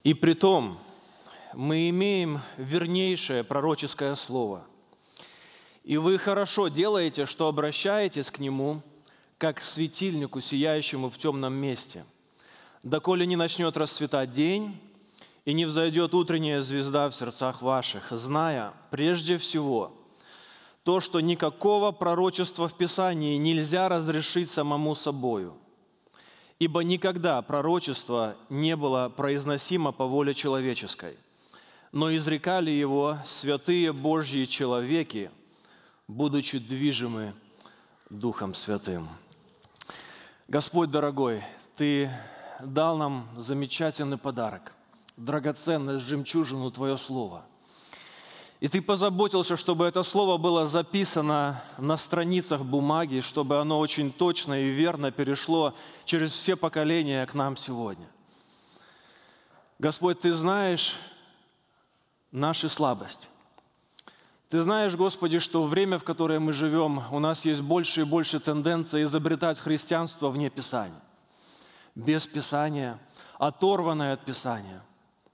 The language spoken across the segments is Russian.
И притом мы имеем вернейшее пророческое слово. И вы хорошо делаете, что обращаетесь к нему, как к светильнику, сияющему в темном месте, доколе не начнет расцветать день, и не взойдет утренняя звезда в сердцах ваших, зная прежде всего то, что никакого пророчества в Писании нельзя разрешить самому собою, ибо никогда пророчество не было произносимо по воле человеческой, но изрекали его святые Божьи человеки, будучи движимы Духом Святым. Господь дорогой, Ты дал нам замечательный подарок, драгоценность, жемчужину Твое Слово. И Ты позаботился, чтобы это Слово было записано на страницах бумаги, чтобы оно очень точно и верно перешло через все поколения к нам сегодня. Господь, Ты знаешь наши слабости. Ты знаешь, Господи, что в время, в которое мы живем, у нас есть больше и больше тенденция изобретать христианство вне Писания, без Писания, оторванное от Писания.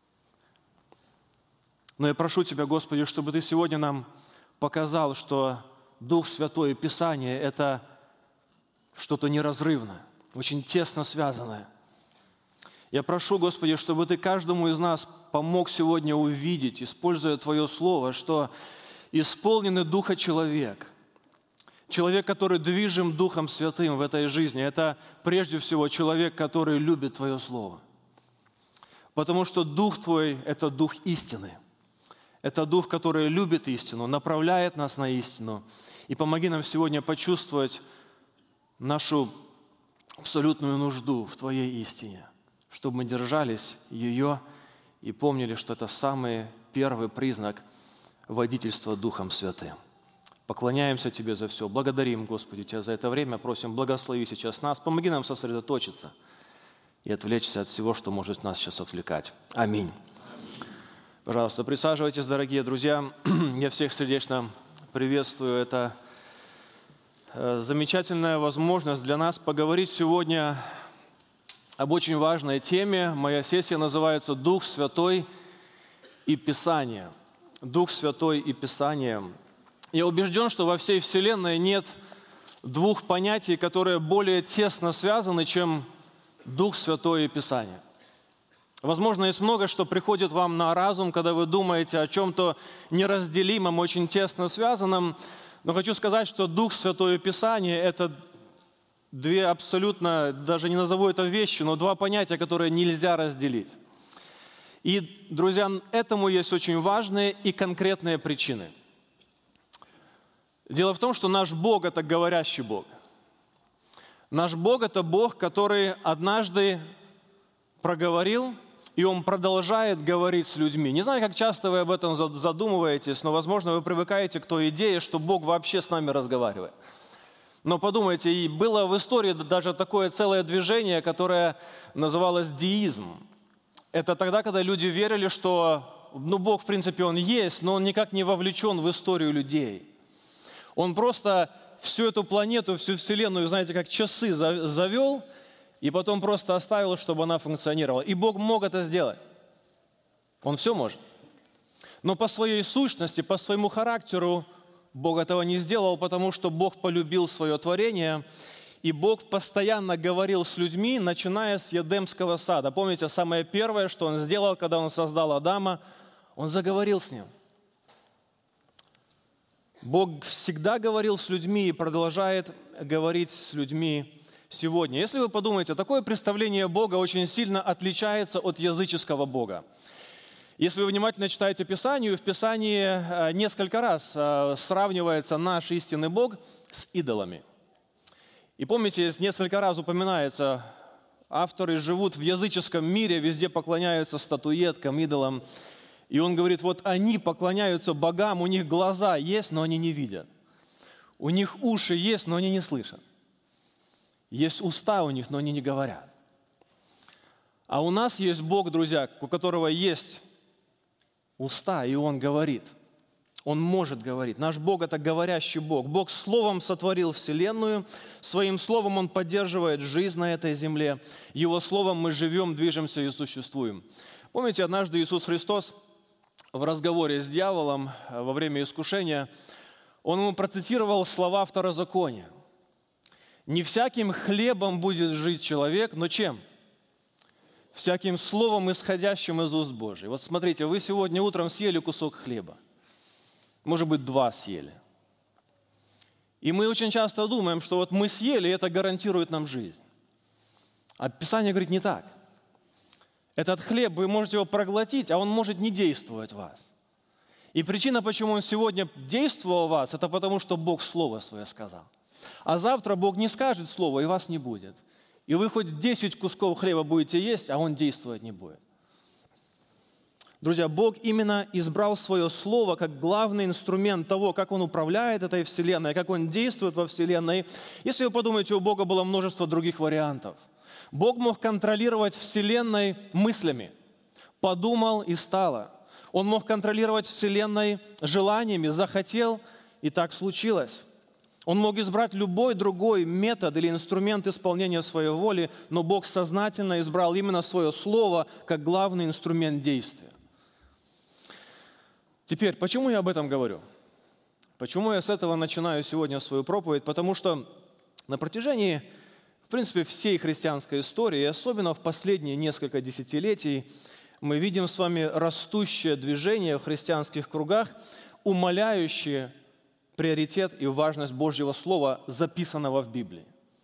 Но я прошу Тебя, Господи, чтобы Ты сегодня нам показал, что Дух Святой и Писание – это что-то неразрывное, очень тесно связанное. Я прошу, Господи, чтобы Ты каждому из нас помог сегодня увидеть, используя Твое Слово, что исполненный Духа человек, который движим Духом Святым в этой жизни, это прежде всего человек, который любит Твое Слово. Потому что Дух Твой – это Дух истины. Это Дух, который любит истину, направляет нас на истину. И помоги нам сегодня почувствовать нашу абсолютную нужду в Твоей истине, чтобы мы держались ее и помнили, что это самый первый признак водительства Духом Святым. Поклоняемся Тебе за все. Благодарим, Господи, Тебя за это время. Просим, благослови сейчас нас. Помоги нам сосредоточиться и отвлечься от всего, что может нас сейчас отвлекать. Аминь. Пожалуйста, присаживайтесь, дорогие друзья. Я всех сердечно приветствую. Это замечательная возможность для нас поговорить сегодня об очень важной теме. Моя сессия называется «Дух Святой и Писание». Дух Святой и Писание. Я убежден, что во всей Вселенной нет двух понятий, которые более тесно связаны, чем Дух Святой и Писание. Возможно, есть много, что приходит вам на разум, когда вы думаете о чем-то неразделимом, очень тесно связанном. Но хочу сказать, что Дух Святой и Писание – это две абсолютно, даже не назову это вещи, но два понятия, которые нельзя разделить. И, друзья, этому есть очень важные и конкретные причины. Дело в том, что наш Бог – это говорящий Бог. Наш Бог – это Бог, который однажды проговорил, и Он продолжает говорить с людьми. Не знаю, как часто вы об этом задумываетесь, но, возможно, вы привыкаете к той идее, что Бог вообще с нами разговаривает. Но подумайте, и было в истории даже такое целое движение, которое называлось деизм. Это тогда, когда люди верили, что Бог, в принципе, Он есть, но Он никак не вовлечен в историю людей. Он просто всю эту планету, всю Вселенную, знаете, как часы завел, и потом просто оставил, чтобы она функционировала. И Бог мог это сделать. Он все может. Но по своей сущности, по своему характеру Бог этого не сделал, потому что Бог полюбил свое творение, и Бог постоянно говорил с людьми, начиная с Едемского сада. Помните, самое первое, что Он сделал, когда Он создал Адама, Он заговорил с ним. Бог всегда говорил с людьми и продолжает говорить с людьми сегодня. Если вы подумаете, такое представление Бога очень сильно отличается от языческого Бога. Если вы внимательно читаете Писание, в Писании несколько раз сравнивается наш истинный Бог с идолами. И помните, несколько раз упоминается, авторы живут в языческом мире, везде поклоняются статуэткам, идолам. И он говорит, вот они поклоняются богам, у них глаза есть, но они не видят. У них уши есть, но они не слышат. Есть уста у них, но они не говорят. А у нас есть Бог, друзья, у которого есть уста, и Он говорит. Он может говорить. Наш Бог – это говорящий Бог. Бог Словом сотворил вселенную, Своим Словом Он поддерживает жизнь на этой земле. Его Словом мы живем, движемся и существуем. Помните, однажды Иисус Христос в разговоре с дьяволом во время искушения, Он ему процитировал слова Второзакония. «Не всяким хлебом будет жить человек, но чем? Всяким словом, исходящим из уст Божьих». Вот смотрите, вы сегодня утром съели кусок хлеба. Может быть, 2 съели. И мы очень часто думаем, что вот мы съели, и это гарантирует нам жизнь. А Писание говорит не так. Этот хлеб, вы можете его проглотить, а он может не действовать в вас. И причина, почему он сегодня действовал в вас, это потому, что Бог Слово Свое сказал. А завтра Бог не скажет Слово, и вас не будет. И вы хоть 10 кусков хлеба будете есть, а он действовать не будет. Друзья, Бог именно избрал Свое Слово как главный инструмент того, как Он управляет этой вселенной, как Он действует во вселенной. Если вы подумаете, у Бога было множество других вариантов. Бог мог контролировать вселенной мыслями. Подумал и стало. Он мог контролировать вселенной желаниями, захотел, и так случилось. Он мог избрать любой другой метод или инструмент исполнения своей воли, но Бог сознательно избрал именно Свое Слово как главный инструмент действия. Теперь, почему я об этом говорю? Почему я с этого начинаю сегодня свою проповедь? Потому что на протяжении, в принципе, всей христианской истории, и особенно в последние несколько десятилетий, мы видим с вами растущее движение в христианских кругах, умаляющее приоритет и важность Божьего Слова, записанного в Библии.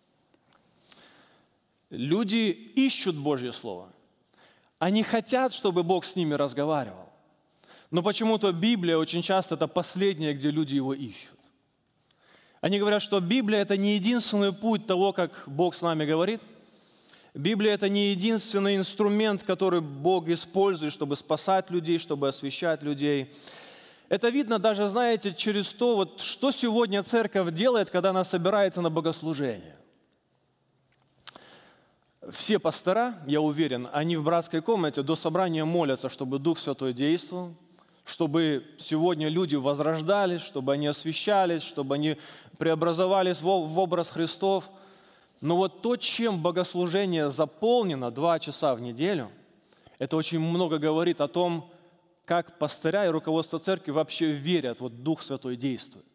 Люди ищут Божье Слово. Они хотят, чтобы Бог с ними разговаривал. Но почему-то Библия очень часто это последнее, где люди его ищут. Они говорят, что Библия – это не единственный путь того, как Бог с нами говорит. Библия – это не единственный инструмент, который Бог использует, чтобы спасать людей, чтобы освящать людей. Это видно даже, знаете, через то, вот, что сегодня церковь делает, когда она собирается на богослужение. Все пастора, я уверен, они в братской комнате до собрания молятся, чтобы Дух Святой действовал, чтобы сегодня люди возрождались, чтобы они освящались, чтобы они преобразовались в образ Христов. Но вот то, чем богослужение заполнено 2 часа в неделю, это очень много говорит о том, как пастыря и руководство церкви вообще верят, вот Дух Святой действует.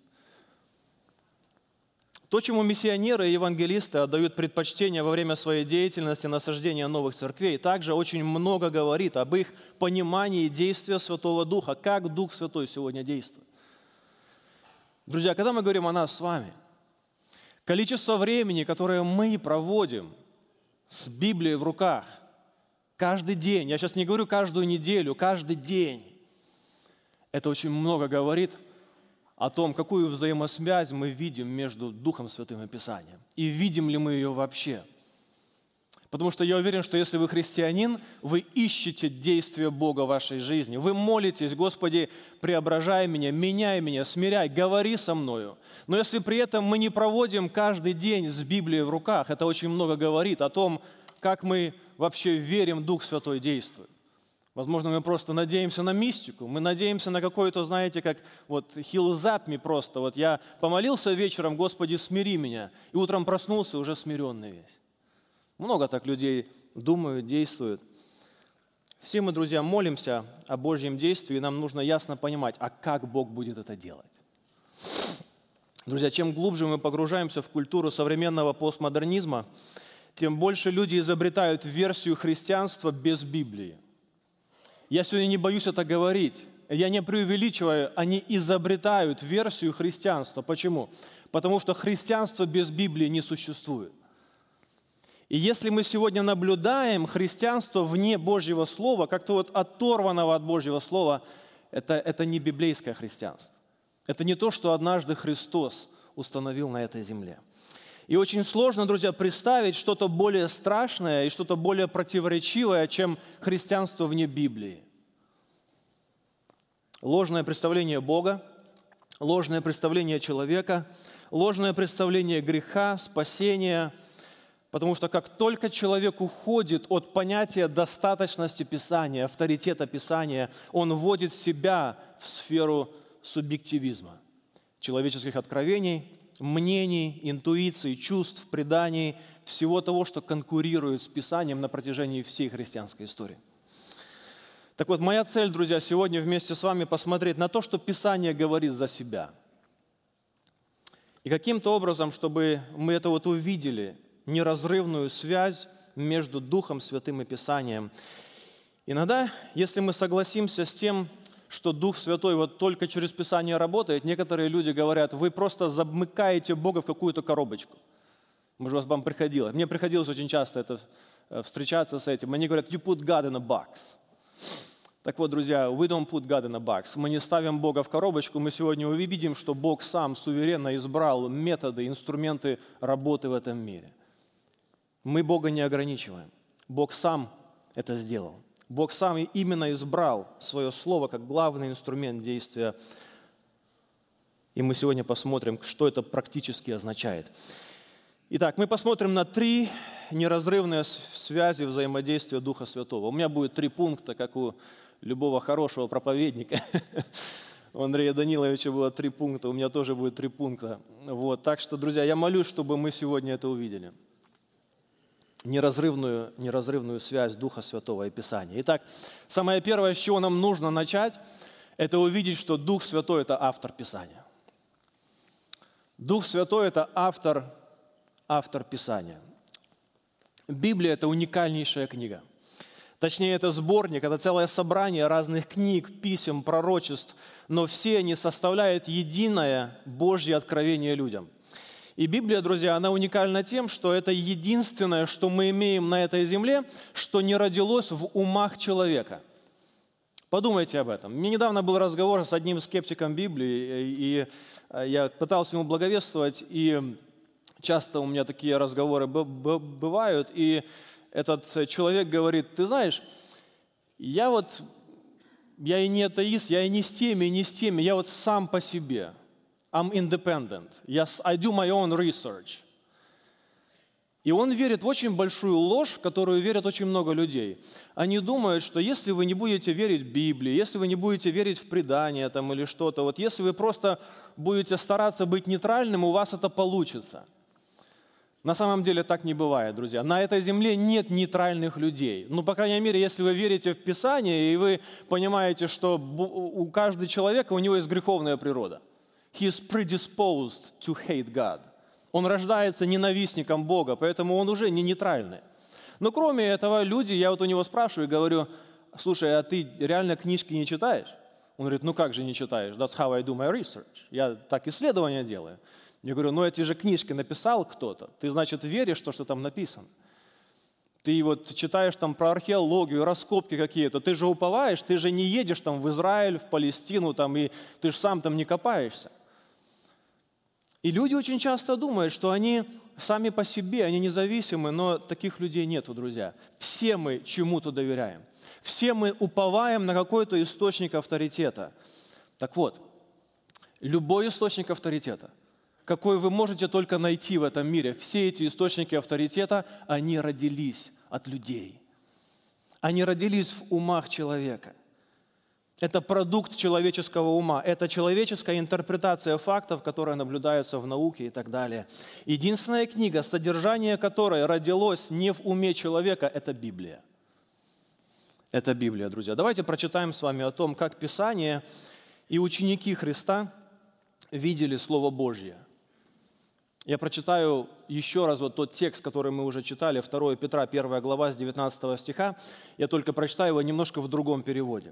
То, чему миссионеры и евангелисты отдают предпочтение во время своей деятельности насаждения новых церквей, также очень много говорит об их понимании действия Святого Духа, как Дух Святой сегодня действует. Друзья, когда мы говорим о нас с вами, количество времени, которое мы проводим с Библией в руках, каждый день, я сейчас не говорю каждую неделю, каждый день, это очень много говорит о том, какую взаимосвязь мы видим между Духом Святым и Писанием. И видим ли мы ее вообще. Потому что я уверен, что если вы христианин, вы ищете действия Бога в вашей жизни. Вы молитесь: Господи, преображай меня, меняй меня, смиряй, говори со мною. Но если при этом мы не проводим каждый день с Библией в руках, это очень много говорит о том, как мы вообще верим, Дух Святой действует. Возможно, мы просто надеемся на мистику, мы надеемся на какое-то, знаете, как вот хилзапми просто. Вот я помолился вечером: Господи, смири меня, и утром проснулся уже смиренный весь. Много так людей думают, действуют. Все мы, друзья, молимся о Божьем действии, и нам нужно ясно понимать, а как Бог будет это делать. Друзья, чем глубже мы погружаемся в культуру современного постмодернизма, тем больше люди изобретают версию христианства без Библии. Я сегодня не боюсь это говорить. Я не преувеличиваю, они изобретают версию христианства. Почему? Потому что христианство без Библии не существует. И если мы сегодня наблюдаем христианство вне Божьего Слова, как-то вот оторванного от Божьего Слова, это не библейское христианство. Это не то, что однажды Христос установил на этой земле. И очень сложно, друзья, представить что-то более страшное и что-то более противоречивое, чем христианство вне Библии. Ложное представление Бога, ложное представление человека, ложное представление греха, спасения. Потому что как только человек уходит от понятия достаточности Писания, авторитета Писания, он вводит себя в сферу субъективизма, человеческих откровений, мнений, интуиций, чувств, преданий, всего того, что конкурирует с Писанием на протяжении всей христианской истории. Так вот, моя цель, друзья, сегодня вместе с вами посмотреть на то, что Писание говорит за себя. И каким-то образом, чтобы мы это вот увидели, неразрывную связь между Духом Святым и Писанием. Иногда, если мы согласимся с тем, что Дух Святой вот только через Писание работает, некоторые люди говорят, вы просто замыкаете Бога в какую-то коробочку. Может, вам приходилось. Мне приходилось очень часто встречаться с этим. Они говорят, you put God in a box. Так вот, друзья, we don't put God in a box. Мы не ставим Бога в коробочку. Мы сегодня увидим, что Бог сам суверенно избрал методы, инструменты работы в этом мире. Мы Бога не ограничиваем. Бог сам это сделал. Бог сам именно избрал свое слово как главный инструмент действия. И мы сегодня посмотрим, что это практически означает. Итак, мы посмотрим на 3 неразрывные связи взаимодействия Духа Святого. У меня будет 3 пункта, как у любого хорошего проповедника. У Андрея Даниловича было 3 пункта, у меня тоже будет 3 пункта. Вот. Так что, друзья, я молюсь, чтобы мы сегодня это увидели. Неразрывную связь Духа Святого и Писания. Итак, самое первое, с чего нам нужно начать, это увидеть, что Дух Святой – это автор Писания. Дух Святой – это автор Писания. Библия – это уникальнейшая книга. Точнее, это сборник, это целое собрание разных книг, писем, пророчеств, но все они составляют единое Божье откровение людям. И Библия, друзья, она уникальна тем, что это единственное, что мы имеем на этой земле, что не родилось в умах человека. Подумайте об этом. Мне недавно был разговор с одним скептиком Библии, и я пытался ему благовествовать, и часто у меня такие разговоры бывают, и этот человек говорит, ты знаешь, я и не атеист, я и не с теми, я вот сам по себе. I'm independent. Yes, I do my own research. И он верит в очень большую ложь, в которую верят очень много людей. Они думают, что если вы не будете верить Библии, если вы не будете верить в предания там, или что-то, вот если вы просто будете стараться быть нейтральным, у вас это получится. На самом деле так не бывает, друзья. На этой земле нет нейтральных людей. Ну, по крайней мере, если вы верите в Писание, и вы понимаете, что у каждого человека, у него есть греховная природа. He is predisposed to hate God. Он рождается ненавистником Бога, поэтому он уже не нейтральный. Но кроме этого, люди, я вот у него спрашиваю и говорю, слушай, а ты реально книжки не читаешь? Он говорит, ну как же не читаешь? That's how I do my research. Я так исследования делаю. Я говорю, ну эти же книжки написал кто-то. Ты, значит, веришь в то, что там написано. Ты вот читаешь там про археологию, раскопки какие-то. Ты же уповаешь, ты же не едешь там в Израиль, в Палестину, там, и ты же сам там не копаешься. И люди очень часто думают, что они сами по себе, они независимы, но таких людей нету, друзья. Все мы чему-то доверяем. Все мы уповаем на какой-то источник авторитета. Так вот, любой источник авторитета, какой вы можете только найти в этом мире, все эти источники авторитета, они родились от людей. Они родились в умах человека. Это продукт человеческого ума, это человеческая интерпретация фактов, которые наблюдаются в науке и так далее. Единственная книга, содержание которой родилось не в уме человека, это Библия. Это Библия, друзья. Давайте прочитаем с вами о том, как Писание и ученики Христа видели Слово Божье. Я прочитаю еще раз вот тот текст, который мы уже читали, 2 Петра, 1 глава, с 19 стиха. Я только прочитаю его немножко в другом переводе.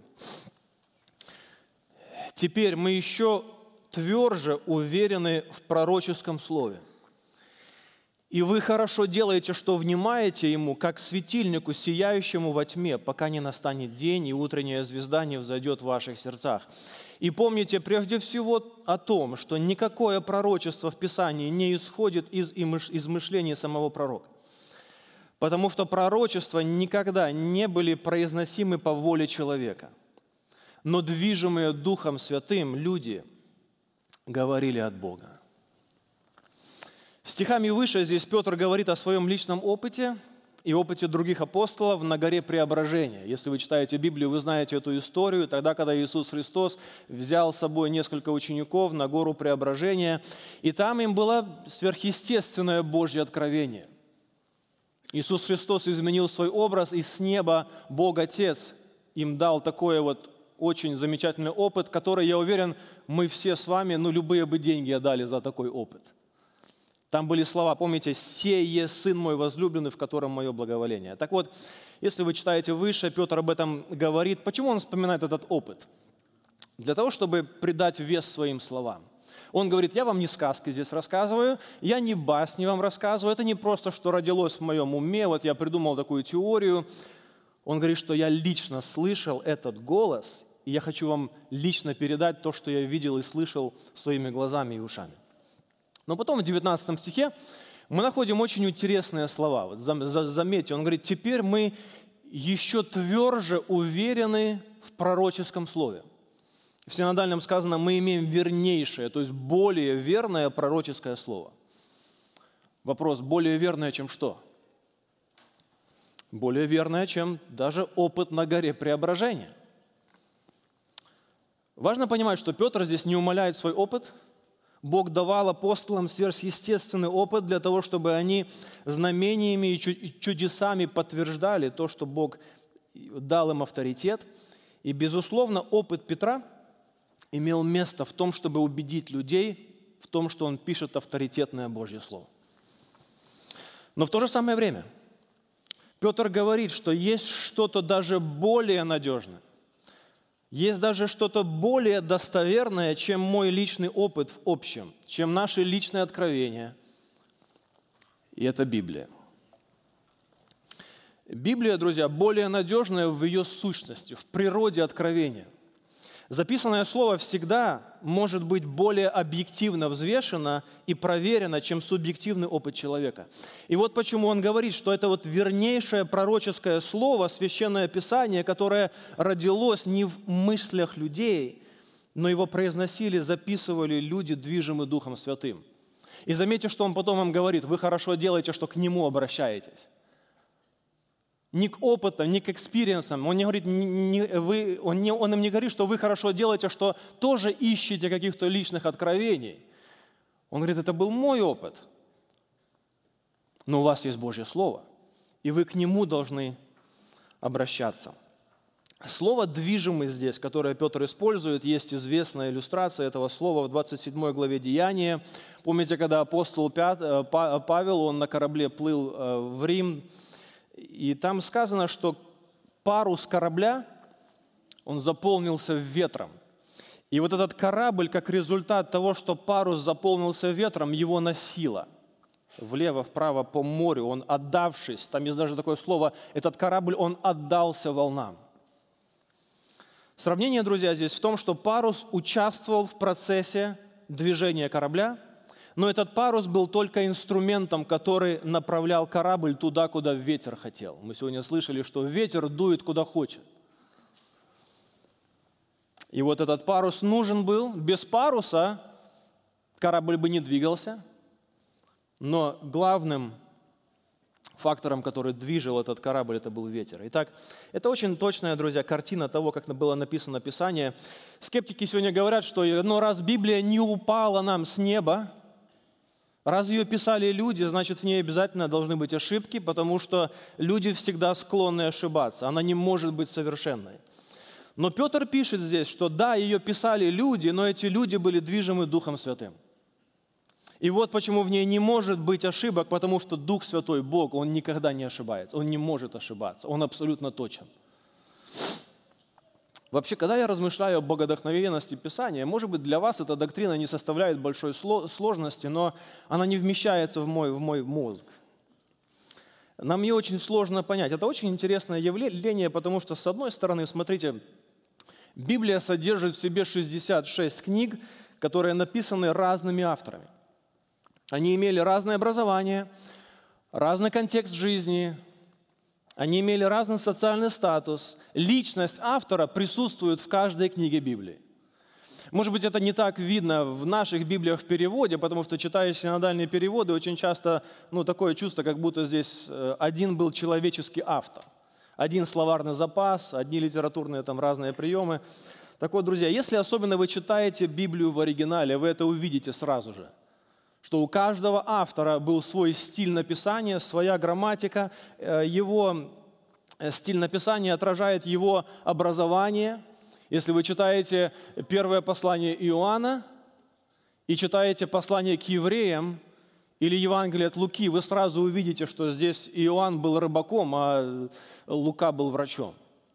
Теперь мы еще тверже уверены в пророческом слове. И вы хорошо делаете, что внимаете ему, как светильнику, сияющему во тьме, пока не настанет день, и утренняя звезда не взойдет в ваших сердцах. И помните прежде всего о том, что никакое пророчество в Писании не исходит из измышлений самого пророка. Потому что пророчества никогда не были произносимы по воле человека. Но движимые Духом Святым люди говорили от Бога. Стихами выше здесь Петр говорит о своем личном опыте и опыте других апостолов на горе Преображения. Если вы читаете Библию, вы знаете эту историю. Тогда, когда Иисус Христос взял с собой несколько учеников на гору Преображения, и там им было сверхъестественное Божье откровение. Иисус Христос изменил свой образ, и с неба Бог Отец им дал такой вот очень замечательный опыт, который, я уверен, мы все с вами, любые бы деньги отдали за такой опыт. Там были слова, помните, «Сее Сын мой возлюбленный, в котором мое благоволение». Так вот, если вы читаете выше, Петр об этом говорит. Почему он вспоминает этот опыт? Для того, чтобы придать вес своим словам. Он говорит, я вам не сказки здесь рассказываю, я не басни вам рассказываю, это не просто, что родилось в моем уме, вот я придумал такую теорию. Он говорит, что я лично слышал этот голос, и я хочу вам лично передать то, что я видел и слышал своими глазами и ушами. Но потом в 19 стихе мы находим очень интересные слова. Вот заметьте, он говорит, теперь мы еще тверже уверены в пророческом слове. В синодальном сказано, мы имеем вернейшее, то есть более верное пророческое слово. Вопрос, более верное, чем что? Более верное, чем даже опыт на горе Преображения. Важно понимать, что Петр здесь не умаляет свой опыт. Бог давал апостолам сверхъестественный опыт для того, чтобы они знамениями и чудесами подтверждали то, что Бог дал им авторитет. И, безусловно, опыт Петра имел место в том, чтобы убедить людей в том, что он пишет авторитетное Божье Слово. Но в то же самое время Петр говорит, что есть что-то даже более надежное, есть даже что-то более достоверное, чем мой личный опыт в общем, чем наши личные откровения. И это Библия. Библия, друзья, более надежная в ее сущности, в природе откровения. Записанное слово всегда может быть более объективно взвешено и проверено, чем субъективный опыт человека. И вот почему он говорит, что это вот вернейшее пророческое слово, Священное Писание, которое родилось не в мыслях людей, но его произносили, записывали люди, движимые Духом Святым. И заметьте, что он потом им говорит, вы хорошо делаете, что к нему обращаетесь. Не к опытам, не к экспириенсам. Он им не говорит, что вы хорошо делаете, что тоже ищете каких-то личных откровений. Он говорит, это был мой опыт. Но у вас есть Божье Слово, и вы к нему должны обращаться. Слово «движимый» здесь, которое Петр использует, есть известная иллюстрация этого слова в 27 главе Деяния. Помните, когда апостол Павел, он на корабле плыл в Рим, и там сказано, что парус корабля, он заполнился ветром. И вот этот корабль, как результат того, что парус заполнился ветром, его носило влево, вправо по морю, он отдавшись, там есть даже такое слово, этот корабль, он отдался волнам. Сравнение, друзья, здесь в том, что парус участвовал в процессе движения корабля, но этот парус был только инструментом, который направлял корабль туда, куда ветер хотел. Мы сегодня слышали, что ветер дует куда хочет. И вот этот парус нужен был. Без паруса корабль бы не двигался. Но главным фактором, который движил этот корабль, это был ветер. Итак, это очень точная, друзья, картина того, как было написано Писание. Скептики сегодня говорят, что раз Библия не упала нам с неба, раз ее писали люди, значит, в ней обязательно должны быть ошибки, потому что люди всегда склонны ошибаться. Она не может быть совершенной. Но Петр пишет здесь, что да, ее писали люди, но эти люди были движимы Духом Святым. И вот почему в ней не может быть ошибок, потому что Дух Святой, Бог, Он никогда не ошибается, Он не может ошибаться, Он абсолютно точен. Вообще, когда я размышляю о богодохновенности Писания, может быть, для вас эта доктрина не составляет большой сложности, но она не вмещается в мой мозг. Нам ее очень сложно понять. Это очень интересное явление, потому что, с одной стороны, смотрите, Библия содержит в себе 66 книг, которые написаны разными авторами. Они имели разное образование, разный контекст жизни, они имели разный социальный статус. Личность автора присутствует в каждой книге Библии. Может быть, это не так видно в наших Библиях в переводе, потому что, читая синодальные переводы, очень часто такое чувство, как будто здесь один был человеческий автор. Один словарный запас, одни литературные разные приемы. Так вот, друзья, если особенно вы читаете Библию в оригинале, вы это увидите сразу же, что у каждого автора был свой стиль написания, своя грамматика, его стиль написания отражает его образование. Если вы читаете первое послание Иоанна и читаете послание к евреям или Евангелие от Луки, вы сразу увидите, что здесь Иоанн был рыбаком, а Лука был врачом.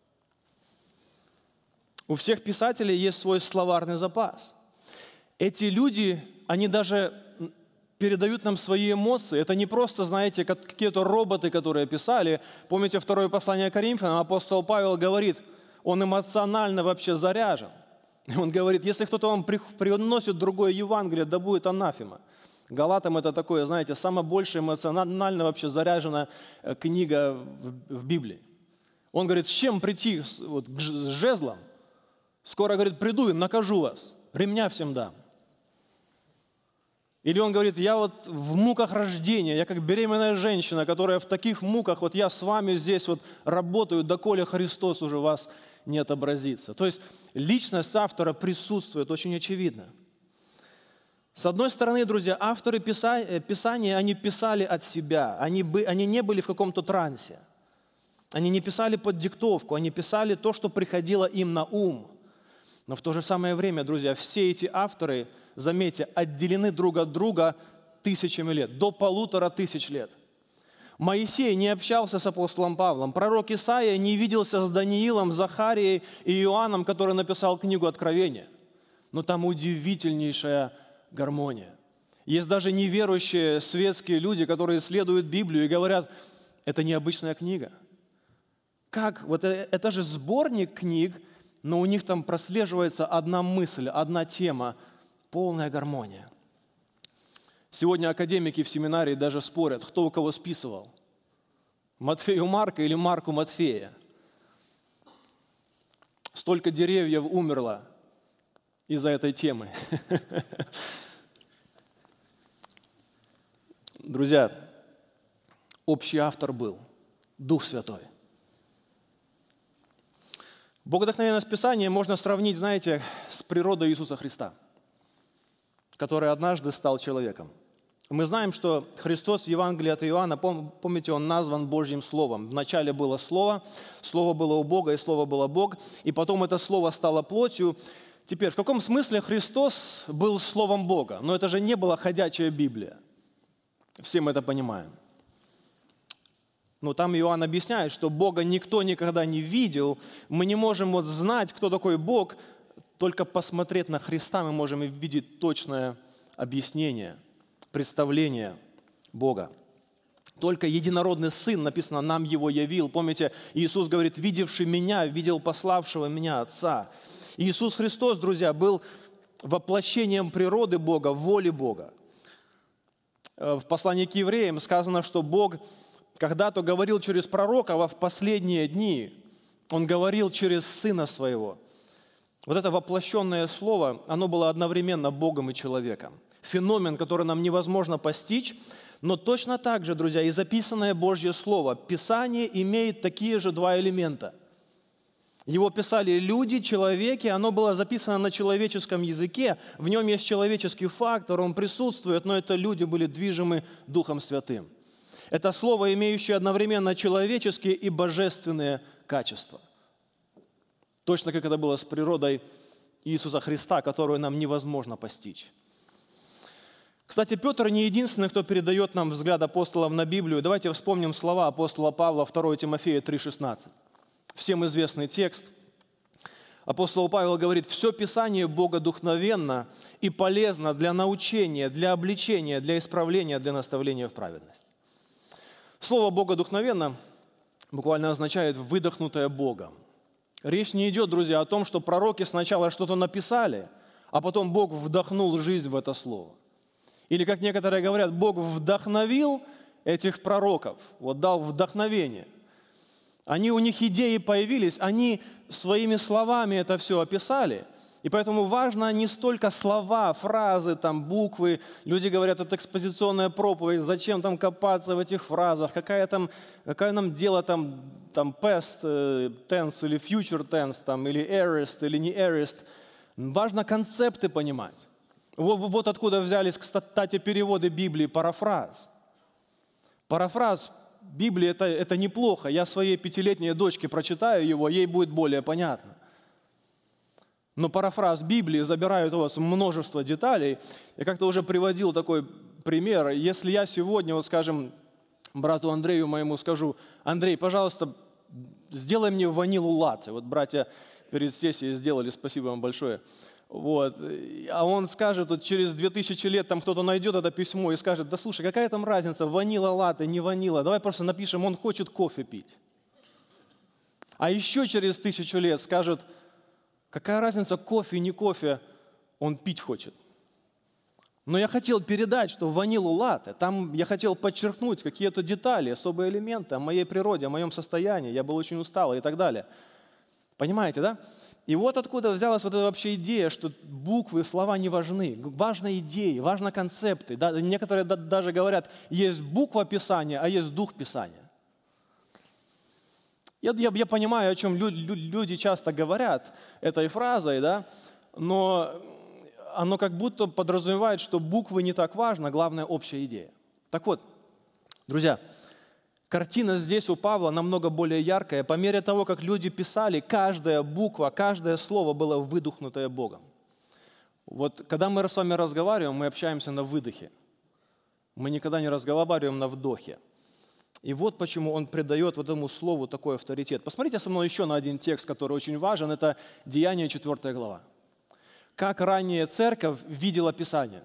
У всех писателей есть свой словарный запас. Эти люди, они даже передают нам свои эмоции. Это не просто, знаете, какие-то роботы, которые писали. Помните второе послание Коринфянам, апостол Павел говорит, он эмоционально вообще заряжен. Он говорит, если кто-то вам приносит другое Евангелие, да будет анафема. Галатам это такое, знаете, самая большая эмоционально вообще заряженная книга в Библии. Он говорит, с чем прийти, с жезлом? Скоро, говорит, приду и накажу вас, ремня всем дам. Или он говорит, я в муках рождения, я как беременная женщина, которая в таких муках, я с вами здесь работаю, доколе Христос уже вас не отобразится. То есть личность автора присутствует очень очевидно. С одной стороны, друзья, авторы Писания, они писали от себя, они не были в каком-то трансе. Они не писали под диктовку, они писали то, что приходило им на ум. Но в то же самое время, друзья, все эти авторы, заметьте, отделены друг от друга тысячами лет, до 1500 лет. Моисей не общался с апостолом Павлом, пророк Исаия не виделся с Даниилом, Захарией и Иоанном, который написал книгу Откровения. Но там удивительнейшая гармония. Есть даже неверующие светские люди, которые исследуют Библию и говорят, это необычная книга. Как? Это же сборник книг, но у них там прослеживается одна мысль, одна тема, полная гармония. Сегодня академики в семинарии даже спорят, кто у кого списывал. Матфею Марка или Марку Матфея. Столько деревьев умерло из-за этой темы. Друзья, общий автор был Дух Святой. Богодухновенность Писания можно сравнить, знаете, с природой Иисуса Христа, который однажды стал человеком. Мы знаем, что Христос в Евангелии от Иоанна, помните, Он назван Божьим Словом. Вначале было Слово, Слово было у Бога, и Слово было Бог, и потом это Слово стало плотью. Теперь, в каком смысле Христос был Словом Бога? Но это же не была ходячая Библия. Все мы это понимаем. Но там Иоанн объясняет, что Бога никто никогда не видел. Мы не можем знать, кто такой Бог, только посмотреть на Христа мы можем видеть точное объяснение, представление Бога. Только единородный Сын, написано, нам Его явил. Помните, Иисус говорит, видевший Меня, видел пославшего Меня Отца. Иисус Христос, друзья, был воплощением природы Бога, воли Бога. В послании к евреям сказано, что Бог когда-то говорил через пророка, а в последние дни Он говорил через Сына Своего. Это воплощенное слово, оно было одновременно Богом и человеком. Феномен, который нам невозможно постичь, но точно так же, друзья, и записанное Божье Слово, Писание имеет такие же два элемента. Его писали люди, человеки, оно было записано на человеческом языке, в нем есть человеческий фактор, он присутствует, но это люди были движимы Духом Святым. Это слово, имеющее одновременно человеческие и божественные качества. Точно как это было с природой Иисуса Христа, которую нам невозможно постичь. Кстати, Петр не единственный, кто передает нам взгляд апостолов на Библию. Давайте вспомним слова апостола Павла, 2 Тимофея 3,16. Всем известный текст. Апостол Павел говорит, «Все Писание богодухновенно и полезно для научения, для обличения, для исправления, для наставления в праведность». Слово «богодухновенно» буквально означает «выдохнутое Богом». Речь не идет, друзья, о том, что пророки сначала что-то написали, а потом Бог вдохнул жизнь в это слово. Или, как некоторые говорят, Бог вдохновил этих пророков, дал вдохновение. У них идеи появились, они своими словами это все описали, И поэтому важно не столько слова, фразы, там, буквы. Люди говорят, это экспозиционная проповедь, зачем там копаться в этих фразах, какое нам дело там past tense или future tense, там, или aorist, или не aorist. Важно концепты понимать. Вот откуда взялись, кстати, переводы Библии, парафраз. Парафраз Библии – это неплохо. Я своей 5-летней дочке прочитаю его, ей будет более понятно. Но парафраз Библии забирает у вас множество деталей. Я как-то уже приводил такой пример. Если я сегодня, вот скажем, брату Андрею моему скажу: Андрей, пожалуйста, сделай мне ванилу латте. Вот братья перед сессией сделали, спасибо вам большое. Вот. А он скажет, вот через 2000 лет там кто-то найдет это письмо и скажет: да слушай, какая там разница, ванила латте, не ванила, давай просто напишем, он хочет кофе пить. А еще через 1000 лет скажет: какая разница, кофе, не кофе, он пить хочет. Но я хотел передать, что ванилу латте, там я хотел подчеркнуть какие-то детали, особые элементы о моей природе, о моем состоянии, я был очень устал и так далее. Понимаете, да? И вот откуда взялась вот эта вообще идея, что буквы, слова не важны. Важны идеи, важны концепты. Да? Некоторые даже говорят, есть буква Писания, а есть дух Писания. Я понимаю, о чем люди часто говорят этой фразой, да? Но оно как будто подразумевает, что буквы не так важно, главное общая идея. Так вот, друзья, картина здесь у Павла намного более яркая. По мере того, как люди писали, каждая буква, каждое слово было выдохнутое Богом. Вот когда мы с вами разговариваем, мы общаемся на выдохе. Мы никогда не разговариваем на вдохе. И вот почему он придает вот этому слову такой авторитет. Посмотрите со мной еще на один текст, который очень важен. Это Деяния 4 глава. Как ранняя церковь видела Писание.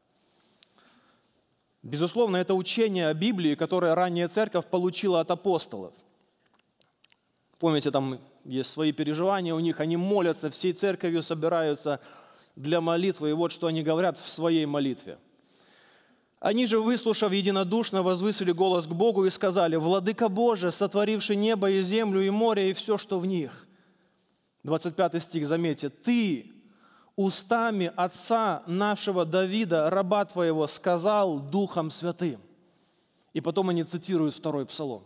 Безусловно, это учение о Библии, которое ранняя церковь получила от апостолов. Помните, там есть свои переживания у них, они молятся, всей церковью собираются для молитвы, и вот что они говорят в своей молитве. Они же, выслушав единодушно, возвысили голос к Богу и сказали: «Владыка Божий, сотворивший небо и землю, и море, и все, что в них». 25 стих, заметьте. «Ты устами отца нашего Давида, раба твоего, сказал Духом Святым». И потом они цитируют 2 Псалом.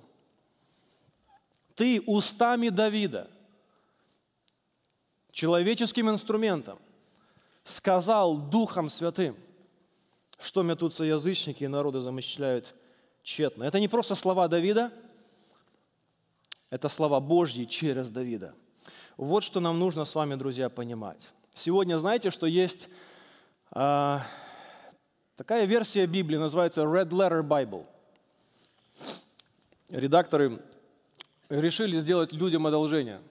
«Ты устами Давида, человеческим инструментом, сказал Духом Святым, что метутся язычники и народы замышляют тщетно». Это не просто слова Давида, это слова Божьи через Давида. Вот что нам нужно с вами, друзья, понимать. Сегодня знаете, что есть такая версия Библии, называется Red Letter Bible. Редакторы решили сделать людям одолжение.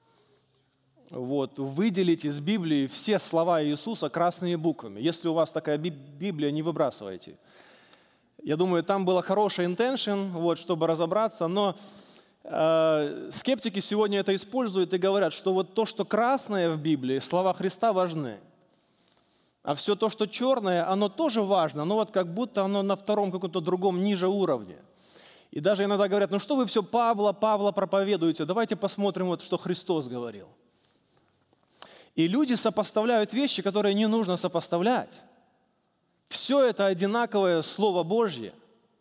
Выделить из Библии все слова Иисуса красными буквами. Если у вас такая Библия, не выбрасывайте. Я думаю, там была хорошая intention, чтобы разобраться, но скептики сегодня это используют и говорят, что вот то, что красное в Библии, слова Христа важны. А все то, что черное, оно тоже важно, но вот как будто оно на втором каком-то другом, ниже уровне. И даже иногда говорят: ну что вы все Павла проповедуете, давайте посмотрим, вот что Христос говорил. И люди сопоставляют вещи, которые не нужно сопоставлять. Все это одинаковое Слово Божье.